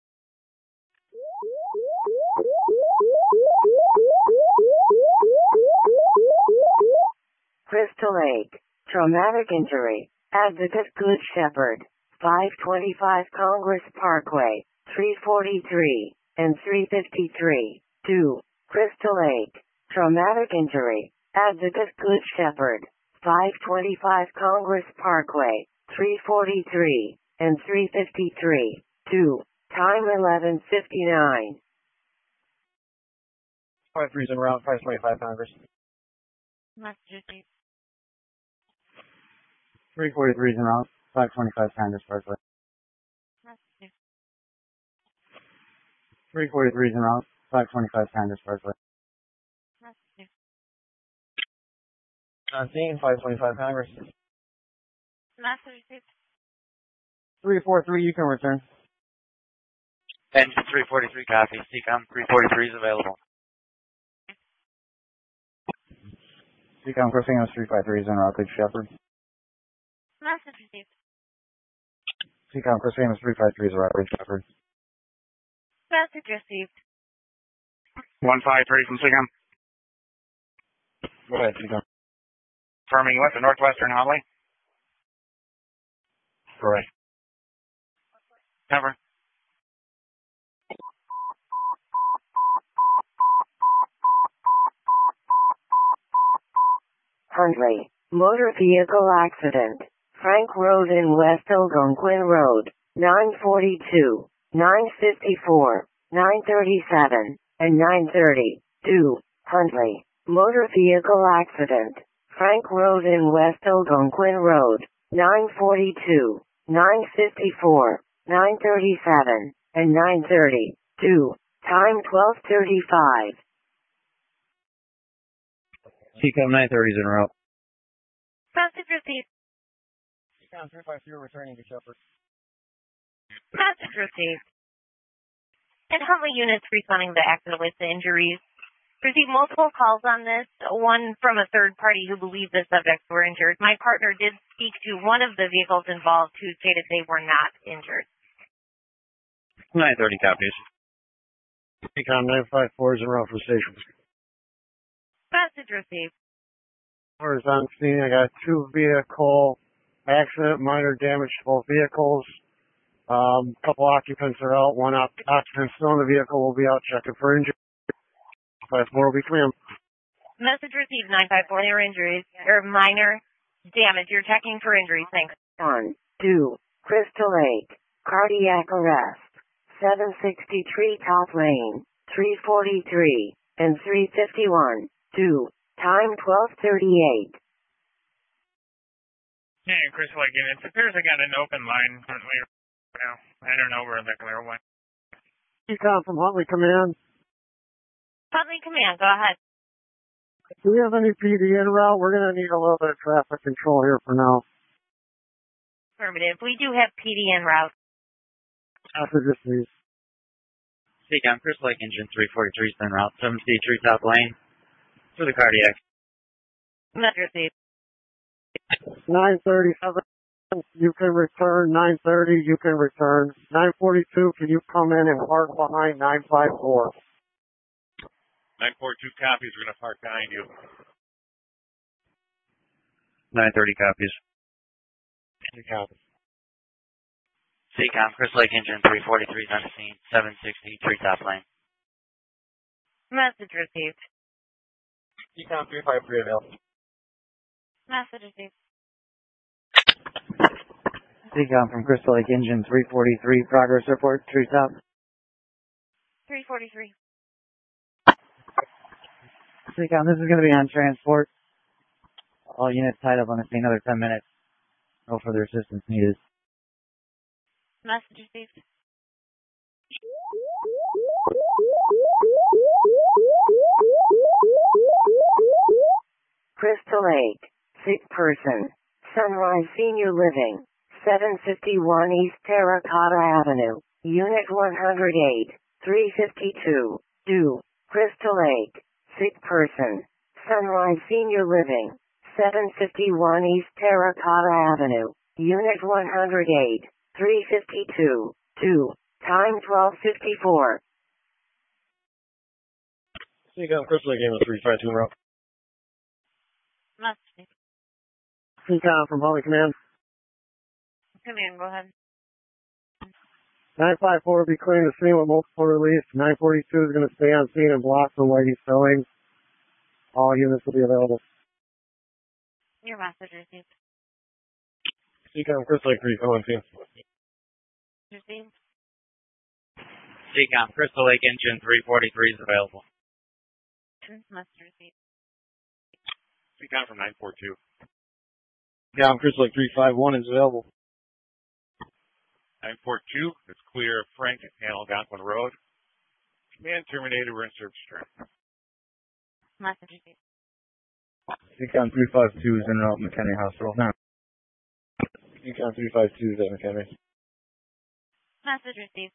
Crystal Lake, traumatic injury, Advocate Good Shepherd, five twenty-five Congress Parkway, three forty-three and three fifty-three, two. Crystal Lake, traumatic injury, Advocate Good Shepherd, five twenty-five Congress Parkway, three forty-three and three fifty-three, two, time eleven fifty-nine. five three's en route, five twenty-five Congress. Message received. three forty-three's en route, five twenty-five Congress Parkway. Message received. three forty-three's en route, five twenty-five Congress Parkway. Message received. On scene, five twenty-five Congress. Message received. three forty-three, you can return. Engine three forty-three copy. C COM three forty-three is available. C COM Chris Amos three five three is en route, Big Shepherd. Message received. C COM Chris Amos three five three is en route, Big Shepherd. Message received. one five three from C COM. Go ahead, C COM. Confirming you went to Northwestern Holly. Correct. Cover. Huntley, motor vehicle accident, Frank Road in West Algonquin Road, nine forty-two, nine fifty-four, nine thirty-seven, and nine thirty, two, Huntley, motor vehicle accident, Frank Road in West Algonquin Road, nine forty-two, nine fifty-four, nine thirty-seven, and nine thirty, two, time twelve thirty-five. C COM nine thirty is en route. Message received. C COM three five three returning to Shepherd. Message received. And Huntley units responding to the accident with the injuries. Received multiple calls on this, one from a third party who believed the subjects were injured. My partner did speak to one of the vehicles involved who stated they were not injured. nine thirty copies. C COM nine five four is en route for station. Message received. Orders on scene. I got two vehicle accident, minor damage to both vehicles. Um, a couple occupants are out. One op- occupant still in the vehicle will be out checking for injury. Five more will be clear. Message received. nine five four. There are injuries or minor damage. You're checking for injuries. Thanks. One, two, Crystal Lake, cardiac arrest, seven sixty-three Top Lane, three forty-three and three fifty-one, two, time twelve thirty-eight. Hey, Chris Wigan, it appears I got an open line currently right now. I don't know where the clear went. C COM from Huntley Command. Huntley Command, go ahead. Do we have any P D en route? We're going to need a little bit of traffic control here for now. Affirmative. We do have P D en route. After this, please. C COM Chris Lake engine three forty-three is en route. seven fifty-three Top Lane for the cardiac. Message received. nine thirty-seven, you can return. nine thirty, you can return. nine forty-two, can you come in and park behind nine five four? nine four two copies. We're going to park behind you. nine thirty copies. Three copies. C COM, Chris Lake Engine three forty-three is on the scene. seven sixty, treetop lane. Message received. C COM three five three available. Message received. C COM from Crystal Lake Engine three forty-three, progress report, treetop. three forty-three. C COM, this is going to be on transport. All units tied up on the scene, another ten minutes. No further assistance needed. Message received. Crystal Lake, sick person. Sunrise Senior Living, seven fifty-one East Terracotta Avenue, Unit one oh eight, three fifty-two, due. Crystal Lake, sick person. Sunrise Senior Living, seven fifty-one East Terracotta Avenue, Unit one oh eight, three fifty-two, due. Time twelve fifty-four. C COM, Crystal Lake Engine three five two route. Message. C COM from Holly Command. Command, go ahead. nine five four will be clearing the scene with multiple release. nine forty-two is going to stay on scene and block the way he's filling. All units will be available. Your message received. C COM, Crystal Lake three five one scene. Received. C COM, Crystal Lake Engine three forty-three is available. Message received. C COM from nine four two. C COM, Crystal Lake three five one is available. nine four two, it's clear of Frank and Algonquin Road. Command terminated, we're in search turn. Message received. C COM three five two is in route McKinney Hospital. No. C COM three five two is at McKinney. Message received.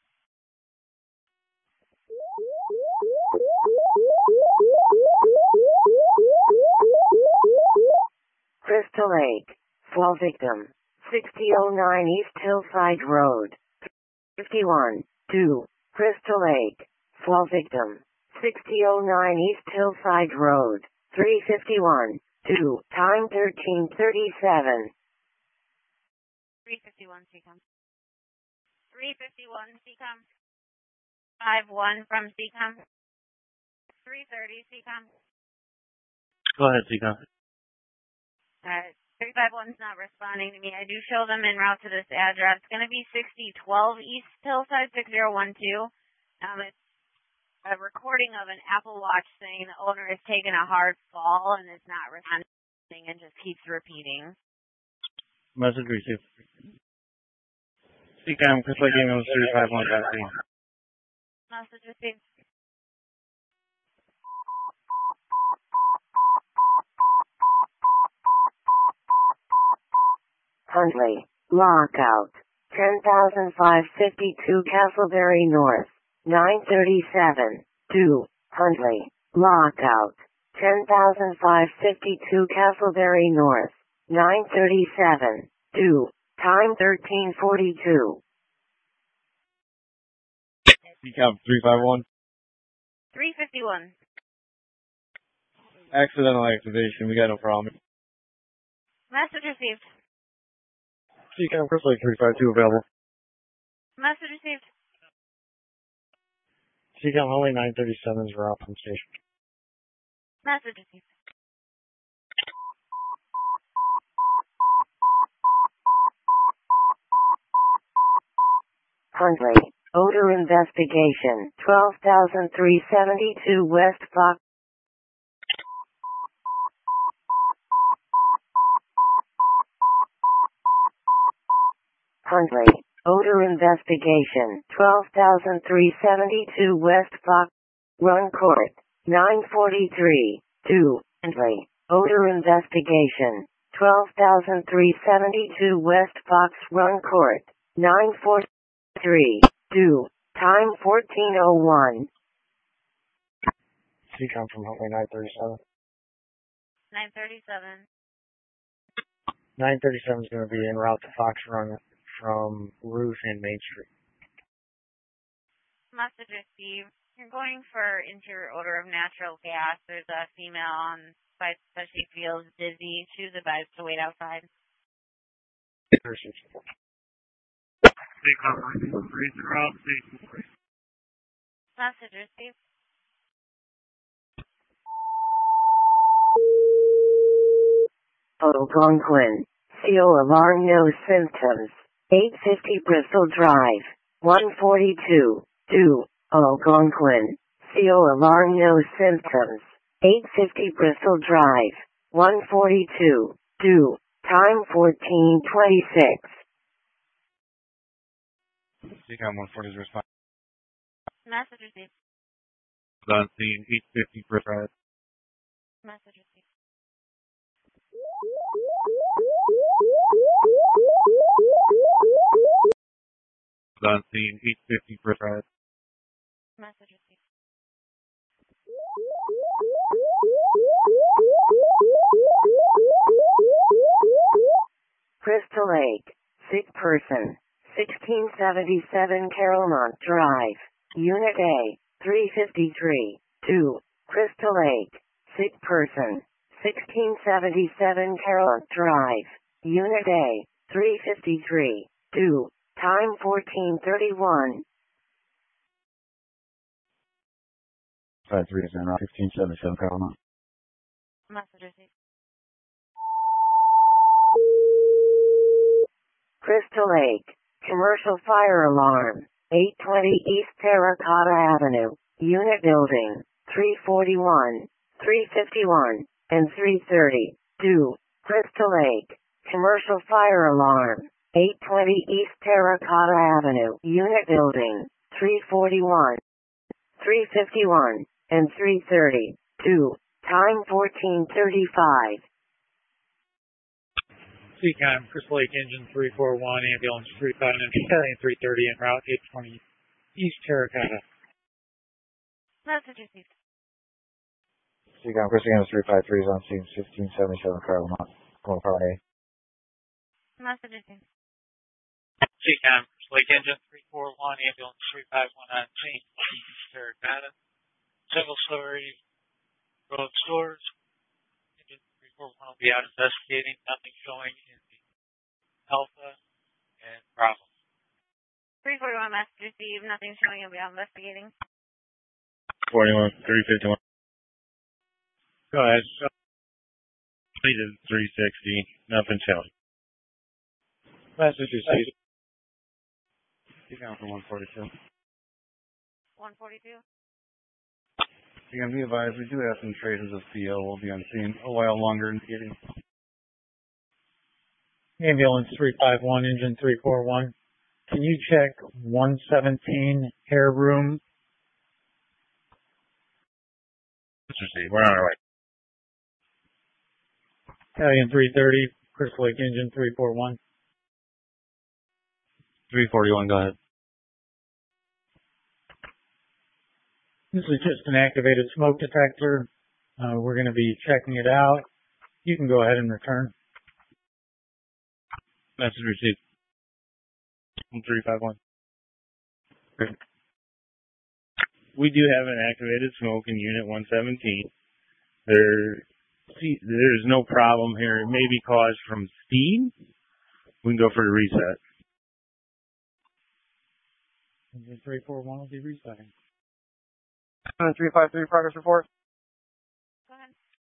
Crystal Lake, fall victim. sixty oh nine East Hillside Road. fifty-one, two. Crystal Lake, fall victim. sixty oh nine East Hillside Road. three fifty-one, two. Time thirteen thirty-seven. three fifty-one, C COM. three fifty-one, C COM. five one from C COM. three thirty, C COM. Go ahead, C COM. Uh, three five one's not responding to me. I do show them en route to this address. It's going to be sixty twelve East Hillside six zero one two. Um, it's a recording of an Apple Watch saying the owner has taken a hard fall and is not responding and just keeps repeating. Message received. C COM, Crystal Lake Engine three five one at scene. Message received. Huntley, lockout. ten thousand five hundred fifty-two Castleberry North. nine thirty-seven, two. Huntley, lockout. ten thousand five hundred fifty-two Castleberry North. nine thirty-seven, two. Time thirteen forty-two. C COM three five one. three fifty-one. Accidental activation. We got no problem. Message received. C COM, Crystal Lake three five two available. Message received. C COM only nine thirty-seven is route from station. Message received. Huntley, odor investigation. twelve thousand three hundred seventy-two West Fox. Huntley, odor investigation. twelve thousand three hundred seventy-two West Fox. Run court. nine forty-three, two. Huntley, odor investigation. twelve thousand three hundred seventy-two West Fox Run court. nine forty-three, two. Time fourteen oh one. C COM from Huntley nine thirty-seven. nine thirty-seven. nine thirty-seven is going to be en route to Fox Run from Ruth and Main Street. Message received. You're going for interior odor of natural gas. There's a female on site that she feels dizzy. She's advised to wait outside. Message received. Algonquin. C O alarm, no symptoms. eight fifty Bristol Drive. one forty-two. two. Algonquin. C O alarm, no symptoms. eight fifty Bristol Drive. one forty-two. two. Time fourteen twenty-six. Decom one forty is response. Message received. On scene, eight fifty Bristol Drive. Message received. On scene, eight fifty Bristol Drive. Message received. Crystal Lake. Sick person. sixteen seventy-seven Carolmont Drive. Unit A. three fifty-three. two. Crystal Lake. Sick person. sixteen seventy-seven Carolmont Drive. Unit A. three fifty-three. two. Time fourteen thirty-one. five three is en route, fifteen seventy-seven Carolina. Message received. Crystal Lake. Commercial fire alarm. eight twenty East Terracotta Avenue. Unit building. three forty-one, three fifty-one, and three thirty. two. Crystal Lake. Commercial fire alarm. eight twenty East Terracotta Avenue. Unit building. three forty-one, three fifty-one, and three thirty. two. Time fourteen thirty-five. C COM, Crystal Lake Engine three four one, ambulance three five nine, Battalion three thirty, en route eight twenty East Terracotta. Message received. Decom, Crystal Engine three five three is on scene, fifteen seventy-seven Carolina. Going for A. Message received. C COM, Crystal Lake Engine three four one, ambulance three five one on scene, East Terracotta. Single story road stores. Engine three four one will be out investigating. Nothing showing in the Alpha and Bravo. three forty-one message received. Nothing showing. You'll be out investigating. forty-one, three fifty-one. Go ahead. Completed three sixty. Nothing showing. Message received. Decom for one forty-two. one forty-two. Again, be advised, we do have some traces of C O. We'll be on scene a while longer in getting. Ambulance three five one, engine three four one. Can you check one seventeen hair room? Received. We're on our way. Battalion three thirty, Crystal Lake Engine three four one. three forty-one, go ahead. This is just an activated smoke detector. Uh, we're going to be checking it out. You can go ahead and return. Message received. three five one. Great. We do have an activated smoke in Unit one seventeen. There, see, there's no problem here. It may be caused from steam. We can go for a reset. Engine three four one will be resetting. three five three progress report. Go ahead.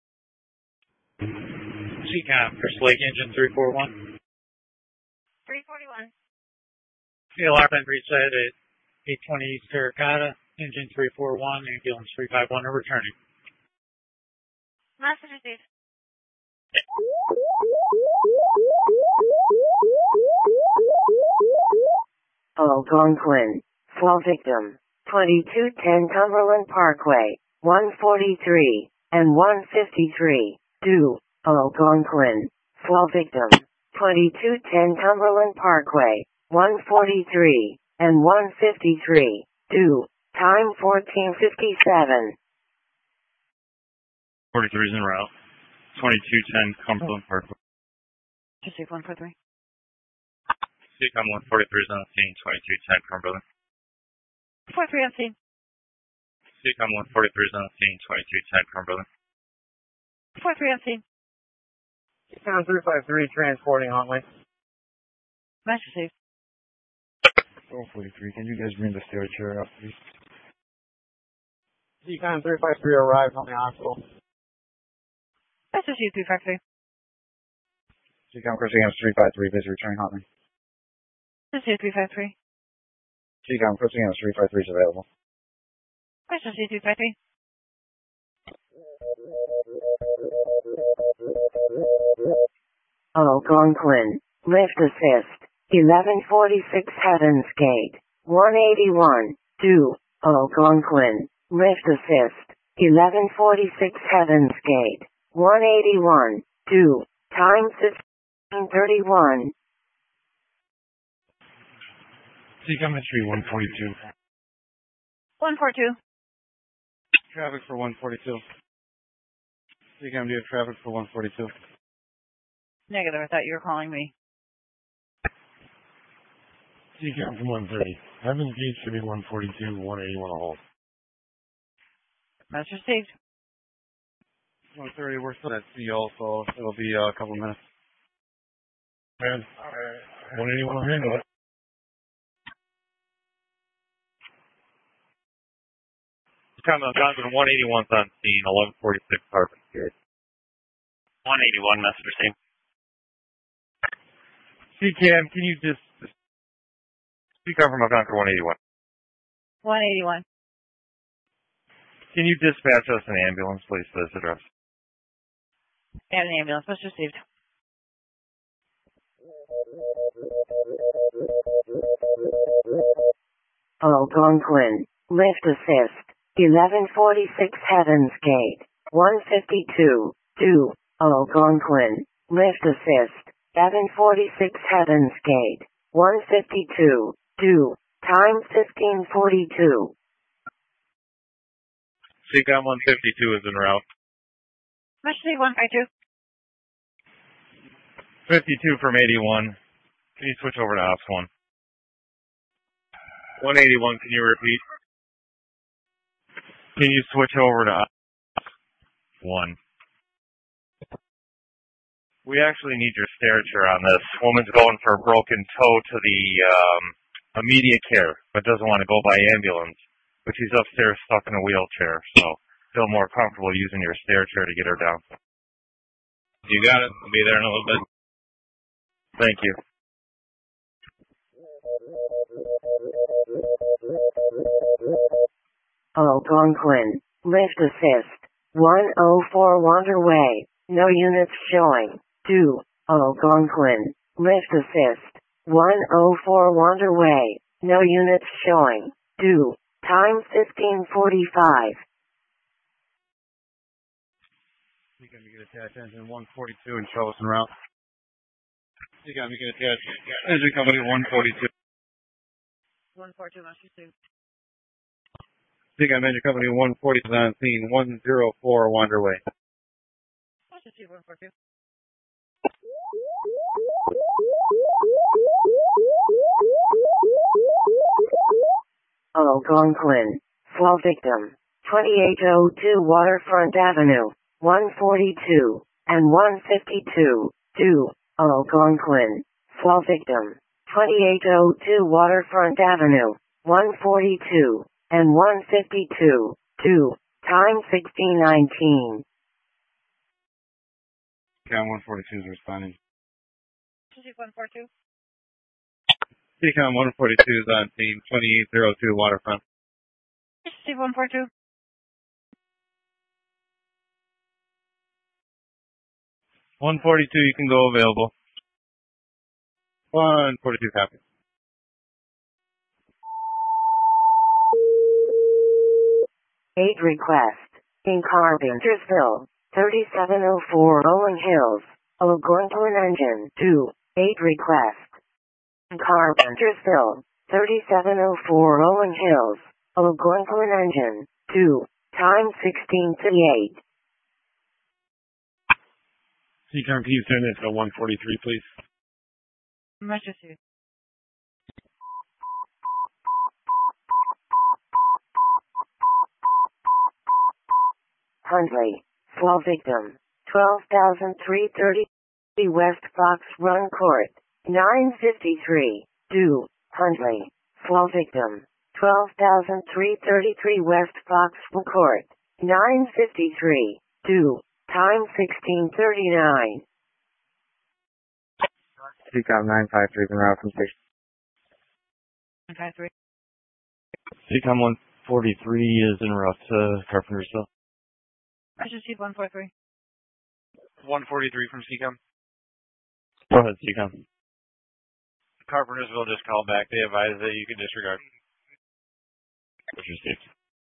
C COM, Crystal Lake Engine three four one. three forty-one. The alarm been reset at eight twenty East Terracotta. Engine three four one, ambulance three five one are returning. Message received. Algonquin. Fall victim. twenty-two ten Cumberland Parkway. one forty-three and one fifty-three. two. Algonquin. Fall victim. twenty-two ten Cumberland Parkway. one forty-three and one fifty-three. two. Time fourteen fifty-seven. forty-three is en route. twenty-two ten Cumberland Parkway. Receive one four three. Seacom one forty-three is on scene, twenty-two ten from building. four three on scene. Seacom one forty-three is on scene, twenty-two ten from building. four three on scene. Seacom three five three transporting Huntley. Match received. four forty-three, can you guys bring the stair chair up, please? Seacom three five three arrived on the hospital. Match received three five three. Seacom Chris Williams three five three, busy returning Huntley. Received three five three. Seacom Chris Williams three five three is available. Match received three five three. Algonquin, lift assist, eleven forty-six Heavens Gate, one eighty-one, two, Algonquin, lift assist, eleven forty-six Heavens Gate, one eighty-one, two, time fifteen thirty-one. Seacom entry one forty-two. one four two. Traffic for one forty-two. Seacom, do you have traffic for one forty-two? Negative. I thought you were calling me. Seacom from one thirty. Heaven's Gate should be one forty-two, one eighty-one a hold. Match received. one thirty, we're still at C also. It'll be uh, a couple minutes. Man, one eighty-one will handle it. Seacom Algonquin one eighty-one is on scene, eleven forty-six Harvard Gate. one eighty-one, message received. Seacam, can you just... Seacom from Algonquin one eighty-one. one eighty-one. Can you dispatch us an ambulance, please, to this address? And an ambulance. Match received. Algonquin, lift assist, eleven forty-six Heavens Gate, one fifty-two, two, Algonquin, lift assist, eleven forty-six Heavens Gate, one fifty-two, two, time fifteen forty-two. Seacom one fifty-two is en route. Match received one five two. fifty-two from eighty-one. Can you switch over to Ops one? one eighty-one, can you repeat? Can you switch over to Ops one? We actually need your stair chair on this. Woman's going for a broken toe to the um, immediate care, but doesn't want to go by ambulance. But she's upstairs stuck in a wheelchair, so feel more comfortable using your stair chair to get her down. You got it. I'll be there in a little bit. Thank you. Algonquin, lift assist, one oh four Wander Way, no units showing, two, Algonquin, lift assist, one oh four Wander Way, no units showing, two, time fifteen forty-five. You can get attached engine one forty-two in Charleston route. You got me get attached engine company one forty-two. one four two, match received. You got engine company one forty on scene, one oh four Wander Way. Match received one four two. Algonquin, fall victim, twenty-eight oh two Waterfront Avenue, one forty-two, and one fifty-two, two, Algonquin, fall victim, twenty-eight oh two Waterfront Avenue, one forty-two, and one fifty-two, two, time sixteen nineteen. Seacom one forty-two is responding. Received one four two. Seacom one forty-two is on scene, twenty-eight oh two Waterfront. Received one four two. one forty-two, you can go available. one forty-two copy. Eight request. In Carpentersville, thirty-seven oh four Rolling Hills, Algonquin engine, two, eight request. In Carpentersville, thirty-seven oh four Rolling Hills, Algonquin engine, two, time sixteen thirty-eight. C-Com, can you send it to one forty-three, please? Emergency. Hundley, slow victim, twelve thousand three thirty West Fox Run Court, nine fifty-three, due, Hundley, slow victim, twelve thousand three thirty-three West Fox Run Court, nine fifty-three, due, time sixteen thirty-nine. C COM nine five three, en route from station. nine five three. C COM one forty-three is en route to Carpentersville. Emergency one four three. one forty-three from C COM. Go ahead, C COM. Carpentersville just called back. They advised that you can disregard. Received.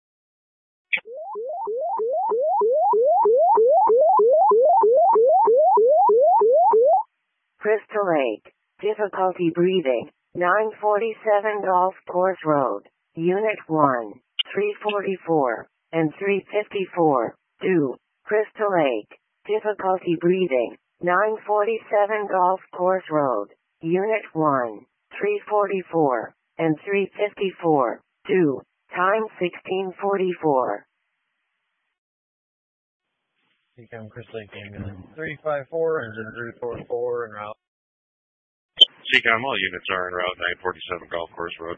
Crystal Lake, difficulty breathing, nine forty-seven Golf Course Road, Unit one, three forty-four, and three fifty-four, due, Crystal Lake, difficulty breathing, nine forty-seven Golf Course Road, Unit one, three forty-four, and three fifty-four, due, time sixteen forty-four. C COM Crystal Lake Ambulance three five four, engine three four four, en route. C COM, all units are en route, nine forty-seven Golf Course Road.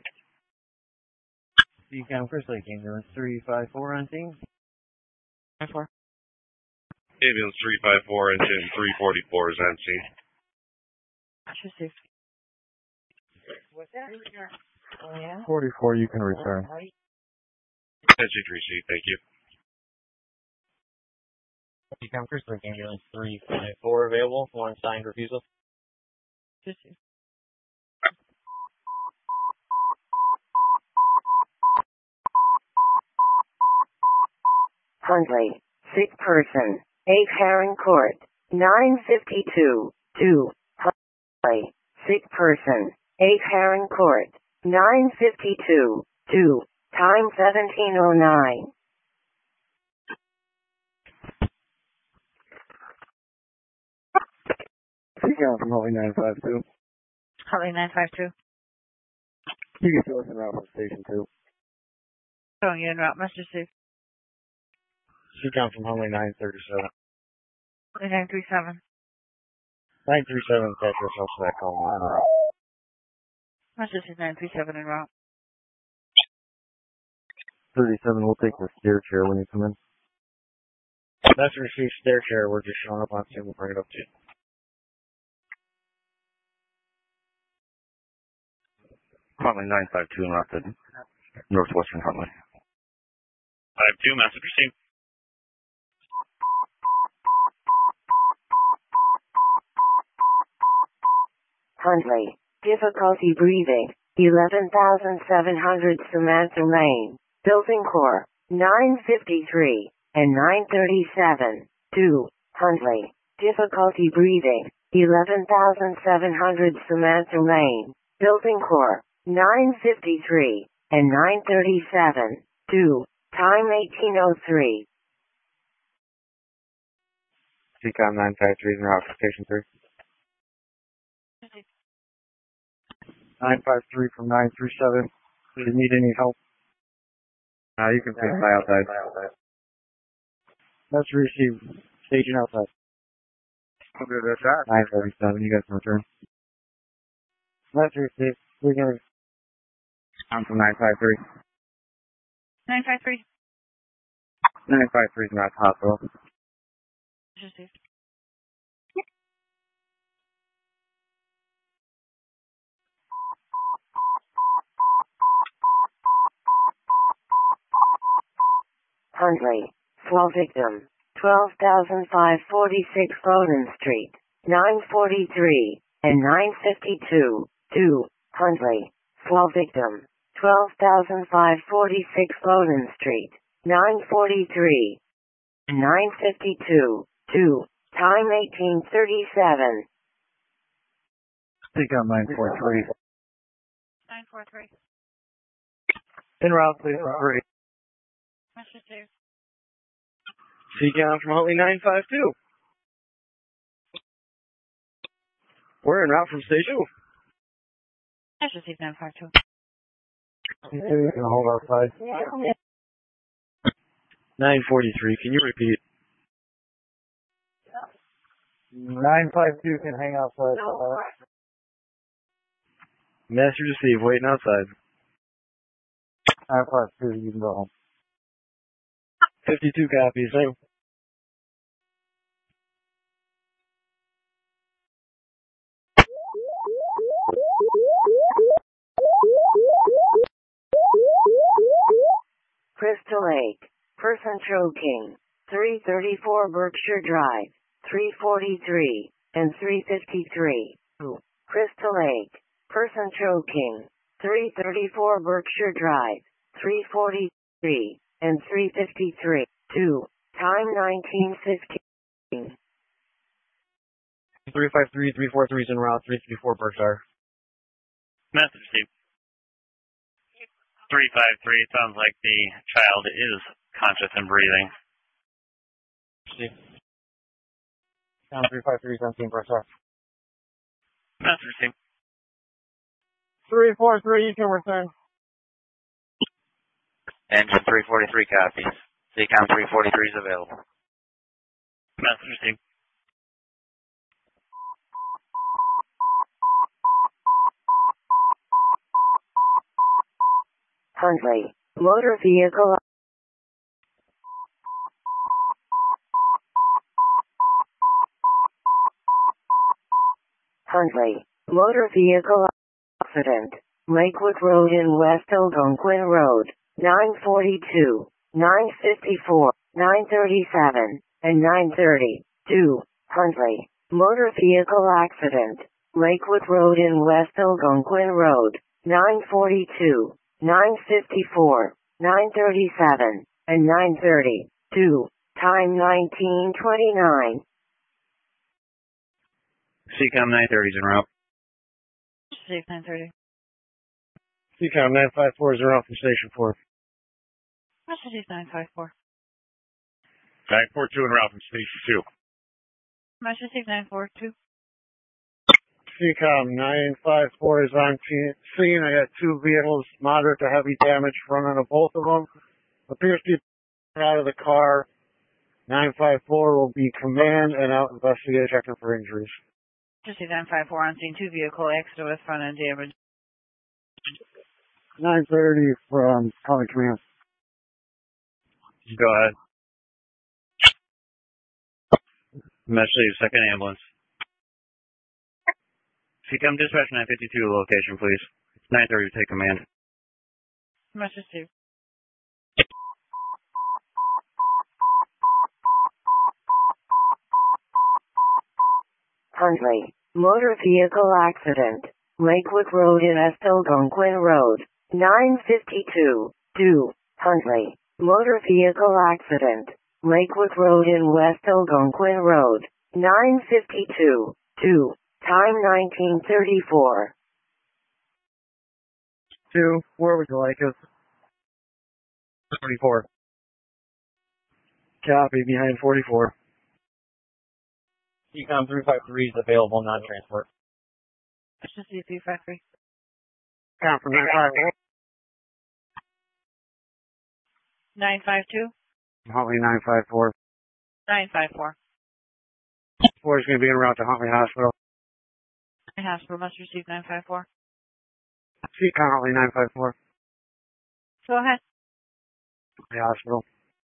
C COM Crystal Lake Ambulance three five four on scene. nine four. Ambulance three five four, engine three forty-four is on scene. Received. What's that? Oh, yeah? forty-four, you can return. Message received, thank you. C COM Crystal Lake Ambulance three five four available. One signed refusal. Received. Hundley, sick person, eight Heron Court, nine fifty-two, due, Hundley, sick person, eight Heron Court, nine fifty-two, due, time seventeen oh nine. C COM from Holly nine five two. Holly nine five two. You can fill us en route from station two. Showing you en route. Message received. C COM from Holly nine thirty-seven. nine three seven. nine three seven, catch yourself to that call. En route. Message is nine three seven en route. thirty-seven, we'll take the stair chair when you come in. That's received stair chair. We're just showing up on scene. We'll bring it up to you. Huntley nine five two en route to Northwestern Huntley. five two, message received. Hundley, difficulty breathing, eleven thousand seven hundred Samantha Lane, Building Core, nine fifty-three, and nine thirty-seven, due, Hundley, difficulty breathing, eleven thousand seven hundred Samantha Lane, Building Core, nine fifty-three, and nine thirty-seven, due, time eighteen oh three. C COM nine five three en route for station three. nine five three from nine three seven. Do you need any help? Uh, you can stay outside. That's received. Station outside. Okay, that's that. nine thirty-seven, you guys can return. That's received. We can. I'm from nine five three. nine five three. nine five three is not hospital. Received. Hundley, slow victim, twelve thousand five hundred forty-six Bowden Street, nine forty-three, and nine fifty-two, due, Hundley, slow victim, twelve thousand five hundred forty-six Bowden Street, nine forty-three, and nine fifty-two, due, time eighteen thirty-seven. C COM nine four three. nine four three. En route, please. Three. Message two. C COM from Huntley nine five two. We're en route from station. I should see nine five two. Maybe you can hold outside. nine forty-three, can you repeat? nine five two can hang outside. Master receive, waiting outside. nine five two, you can go home. fifty-two copies, same. Crystal Lake. Person choking. three thirty-four Berkshire Drive. three forty-three and three fifty-three. two. Crystal Lake. Person choking. three thirty-four Berkshire Drive. three forty-three and three fifty-three. two. Time nineteen fifteen. three five three, three four three is en route, three fifty-four Berkshire. Message received. three five three, it sounds like the child is conscious and breathing. Down three five three, seventeen Berkshire. Message received. three four three, you can return. Engine three forty-three copies. C COM three forty-three is available. Message received. Huntley. Motor vehicle. Huntley. Motor vehicle accident. Lakewood Road in West Algonquin Road. nine forty-two, nine fifty-four, nine thirty-seven, and nine thirty-two. Huntley. Motor vehicle accident. Lakewood Road in West Algonquin Road. nine forty-two, nine fifty-four, nine thirty-seven, and nine thirty-two. Time nineteen twenty-nine. C COM nine thirty is en route. Safe nine thirty. C COM nine five four is en route from Station four. Message nine five four. nine four two en route from Station two. Message nine four two. C COM nine five four is on scene. I got two vehicles, moderate to heavy damage front end of both of them. Appears to be out of the car. nine five four will be command and out investigating, checking for injuries. Just nine five four on scene, two vehicle accident with front end damage. nine thirty from County Command. Go ahead. Message second ambulance. C COM dispatch nine fifty-two location, please. nine thirty, take command. Message two. Huntley. Motor vehicle accident. Lakewood Road in West Algonquin Road. nine fifty-two, two. Huntley. Motor vehicle accident. Lakewood Road in West Algonquin Road. nine fifty-two, two. Time nineteen thirty-four. Two, where would you like us? forty-four. Copy, behind forty-four. C COM three five three is available, non-transport. Message three five three. Count from nine five four. nine five two. Huntley nine five four. nine five four. four is going to be en route to Huntley Hospital. Hospital must receive nine five four. C COM Huntley nine five four. Go ahead. Huntley Hospital.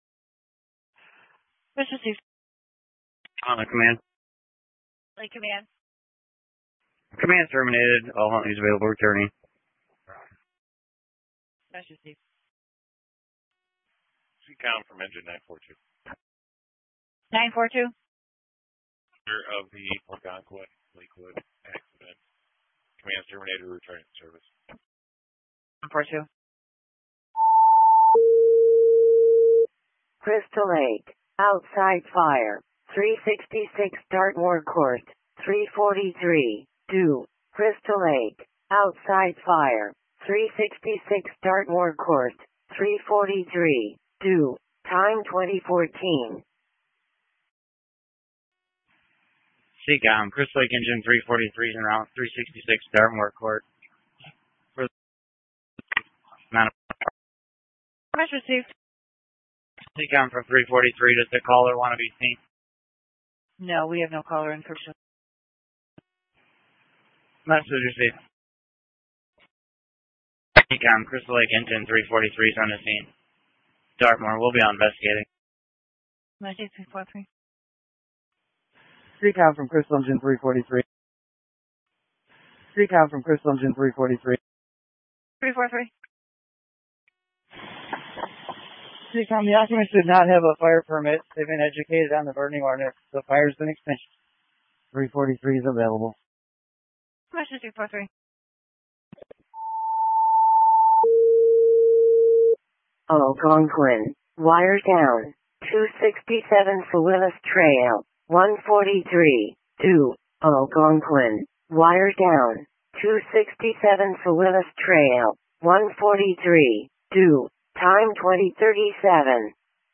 Must receive. On the command. Lake command. Command terminated. All Huntley's available returning. Must receive. C COM from engine nine four two. nine four two. Of the Algonquin Lakewood accident. Command terminated, returning to service. nine four two. Crystal Lake. Outside fire. three sixty-six Dartmoor Court. three forty-three, two. Crystal Lake. Outside fire. three sixty-six Dartmoor Court. three forty-three, two. Time twenty fourteen. Seacom, Crystal Lake Engine three forty-three and route three sixty-six, Dartmoor Court. For not Much received. Seacom from three forty-three, does the caller want to be seen? No, we have no caller information. Message received. Seacom, Crystal Lake Engine three forty-three is on the scene. Dartmoor, we'll be on investigating. Message three four three. Seacom from Crystal Engine three forty-three. Seacom from Crystal Engine three forty-three. three four three. Seacom, the occupants did not have a fire permit. They've been educated on the burning ordinance. The fire's been extinguished. three forty-three is available. Message three four three. Algonquin, wire down, two sixty-seven for Willis Trail, one forty-three, two, Algonquin, wire down, two sixty-seven for Willis Trail, one forty-three, two, time twenty thirty-seven.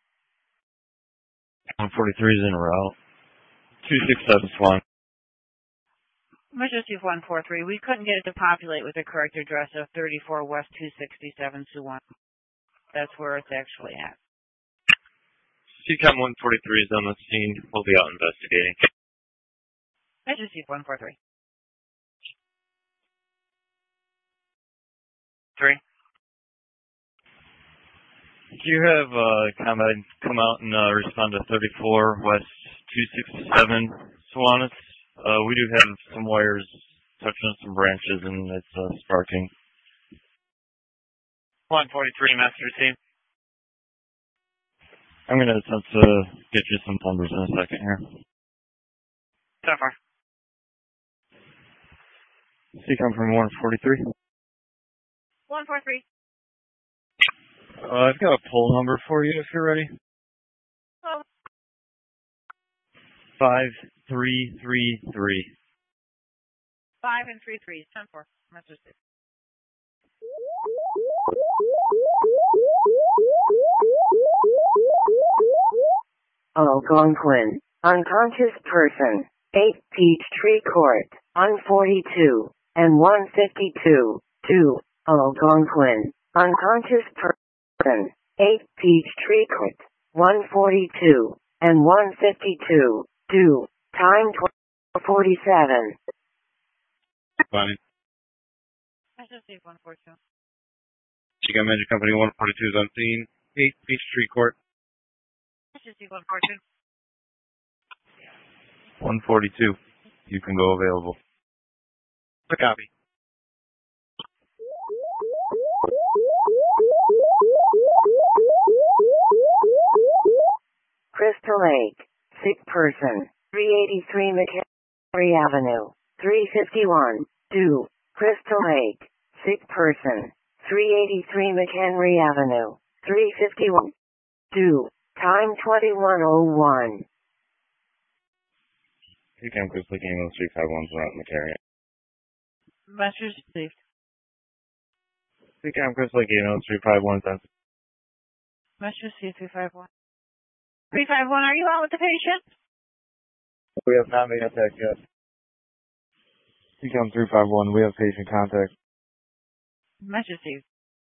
one forty-three is in route. two six seven Swan. Message one four three. We couldn't get it to populate with the correct address of thirty-four West two sixty-seven Suwan. That's where it's actually at. Seacom one forty-three is on the scene. We'll be out investigating. Message one four three. Three. Do you have uh, ComEd come out and uh, respond to thirty-four West two sixty-seven Swanus? Uh, we do have some wires touching some branches and it's uh, sparking. one forty-three, master received. I'm going to attempt to get you some numbers in a second here. So far. Seacom from one forty-three. one four three. Uh, I've got a poll number for you if you're ready. Oh. Five three three three. Five and three threes. Ten four. Message six. Algonquin, unconscious person, eight Peachtree Court, one forty-two, and one fifty-two, two, Algonquin, unconscious person, eight Peachtree Court, one forty-two, and one fifty-two, two, time twelve forty-seven. Fine. Message one four two. Seacom Engine Company one forty-two is on scene. eight Peachtree Court. Message one four two. one forty-two. You can go available. A copy. Crystal Lake, sick person, three eighty-three McHenry Avenue, three fifty-one, two, Crystal Lake, sick person, three eighty-three McHenry Avenue, three fifty-one, two, time twenty-one oh one. Seacom Crystal Lake Ambulance three five one is not in the carrier. Message received. Seacom Crystal Lake Ambulance three five one is on. Message received three five one. three five one, are you out with the patient? We have not made contact yet. Seacom three five one, we have patient contact. Message received.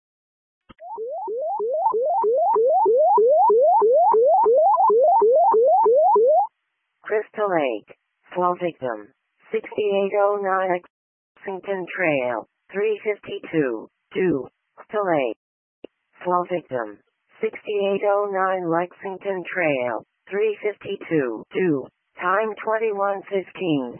Crystal Lake, slow victim, sixty-eight oh nine Lexington Trail, three fifty-two, two, Crystal Lake, slow victim, sixty-eight oh nine Lexington Trail, three fifty-two, two, time twenty-one fifteen.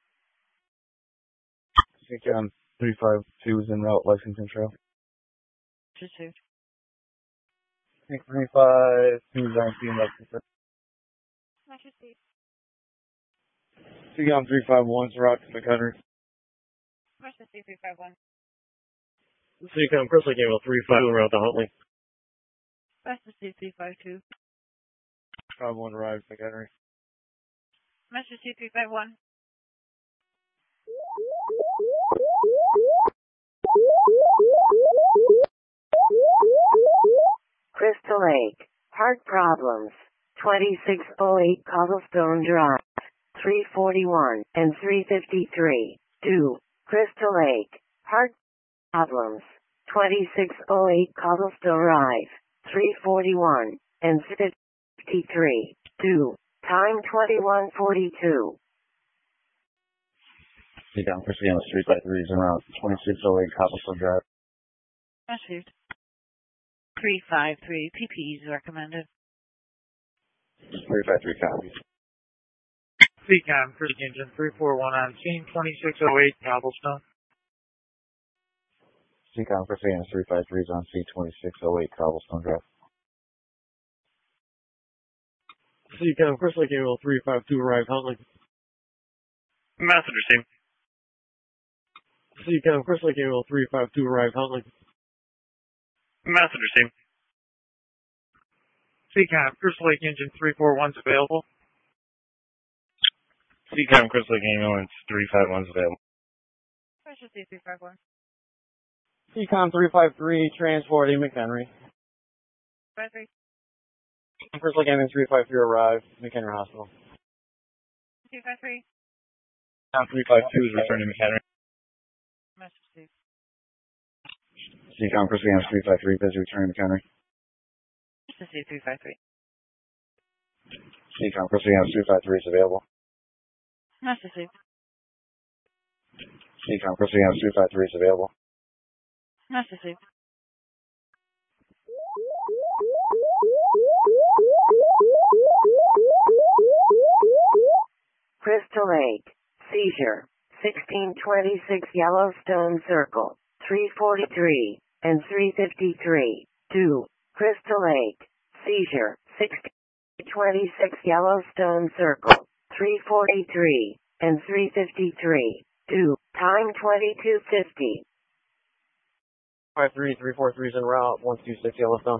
Seacom three five two is en route, Lexington Trail. Received. three five two is on scene, Lexington. Message received. Seacom three five one is en route to McHenry. Message received three five one. Seacom Crystal Lake Ambulance three five one around to Huntley. Message received three five two. five one arrives, McHenry. Message received three five one. Crystal Lake, heart problems, twenty-six oh eight Cobblestone Drive, three forty-one, and three fifty-three. two. Crystal Lake. Heart problems. twenty-six oh eight Cobblestone Drive. three forty-one, and fifty-three. two. Time twenty-one forty-two. Take down for Sienna three five threes and route twenty-six oh eight Cobblestone Drive. Received. three five three, P P is recommended. three five three copies. C COM, Cruise Engine three four one on scene, twenty-six oh eight Cobblestone. C COM for Sienna three five threes on C twenty-six oh eight Cobblestone Drive. C COM, Chris Lake Able three five two, arrive Huntley. Message received. C COM, Chris Lake Able three five two, arrive Huntley. Message received. C COM, Crystal Lake Engine three four one's available. C COM, Crystal Lake Ambulance three five one's available. Special C three five one. C COM three five three, transporting McHenry. five three. Crystal Lake Ambulance three five three, arrive McHenry Hospital. two five three. COM three five two is returning to McHenry. Message received. C COM for Sienna three five three, busy returning to McHenry. C three five three. C COM for Sienna three five three is available. Message received. C COM for Sienna three five three is available. Message received. Crystal Lake. Seizure. sixteen twenty-six Yellowstone Circle. three forty-three, and three fifty-three. two. Crystal Lake. Seizure. sixteen twenty-six Yellowstone Circle. three forty-three, and three fifty-three. two. Time twenty-two fifty. five three, three four three is en route, one two six Yellowstone.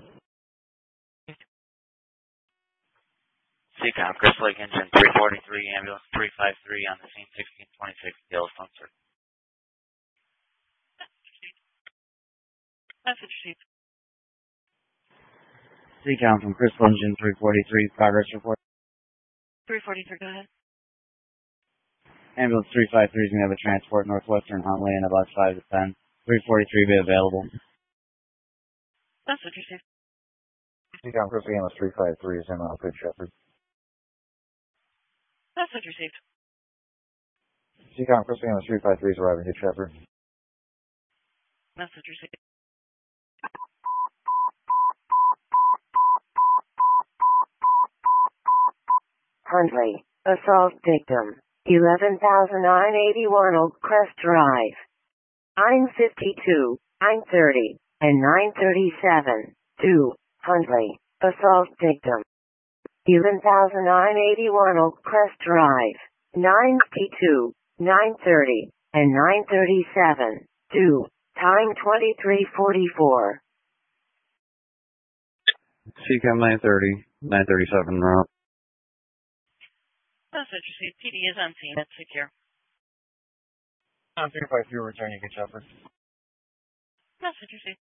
C COM, Crystal Lake Engine three forty-three, ambulance three five three on the scene, sixteen twenty-six Yellowstone Circle. Message received. C COM from Crystal Engine three forty-three, progress report. three forty-three, go ahead. Ambulance three five three is going to have a transport Northwestern Huntley in about five to ten. three forty-three be available. Message received. C COM for Sienna three five three is in on Good Shepherd. Message received. C COM for Sienna three five three is arriving Good Shepherd. Message received. Huntley. Assault victim. eleven thousand nine hundred eighty-one Oak Crest Drive. nine fifty-two, nine thirty, and nine thirty-seven. two. Huntley. Assault victim. eleven thousand nine hundred eighty-one Oak Crest Drive. nine fifty-two, nine thirty, and nine thirty-seven. two. Time twenty-three forty-four. C COM nine thirty, nine thirty-seven route. Message received. P D is on scene. That's secure. COM three five three returning Good Shepherd. Message received.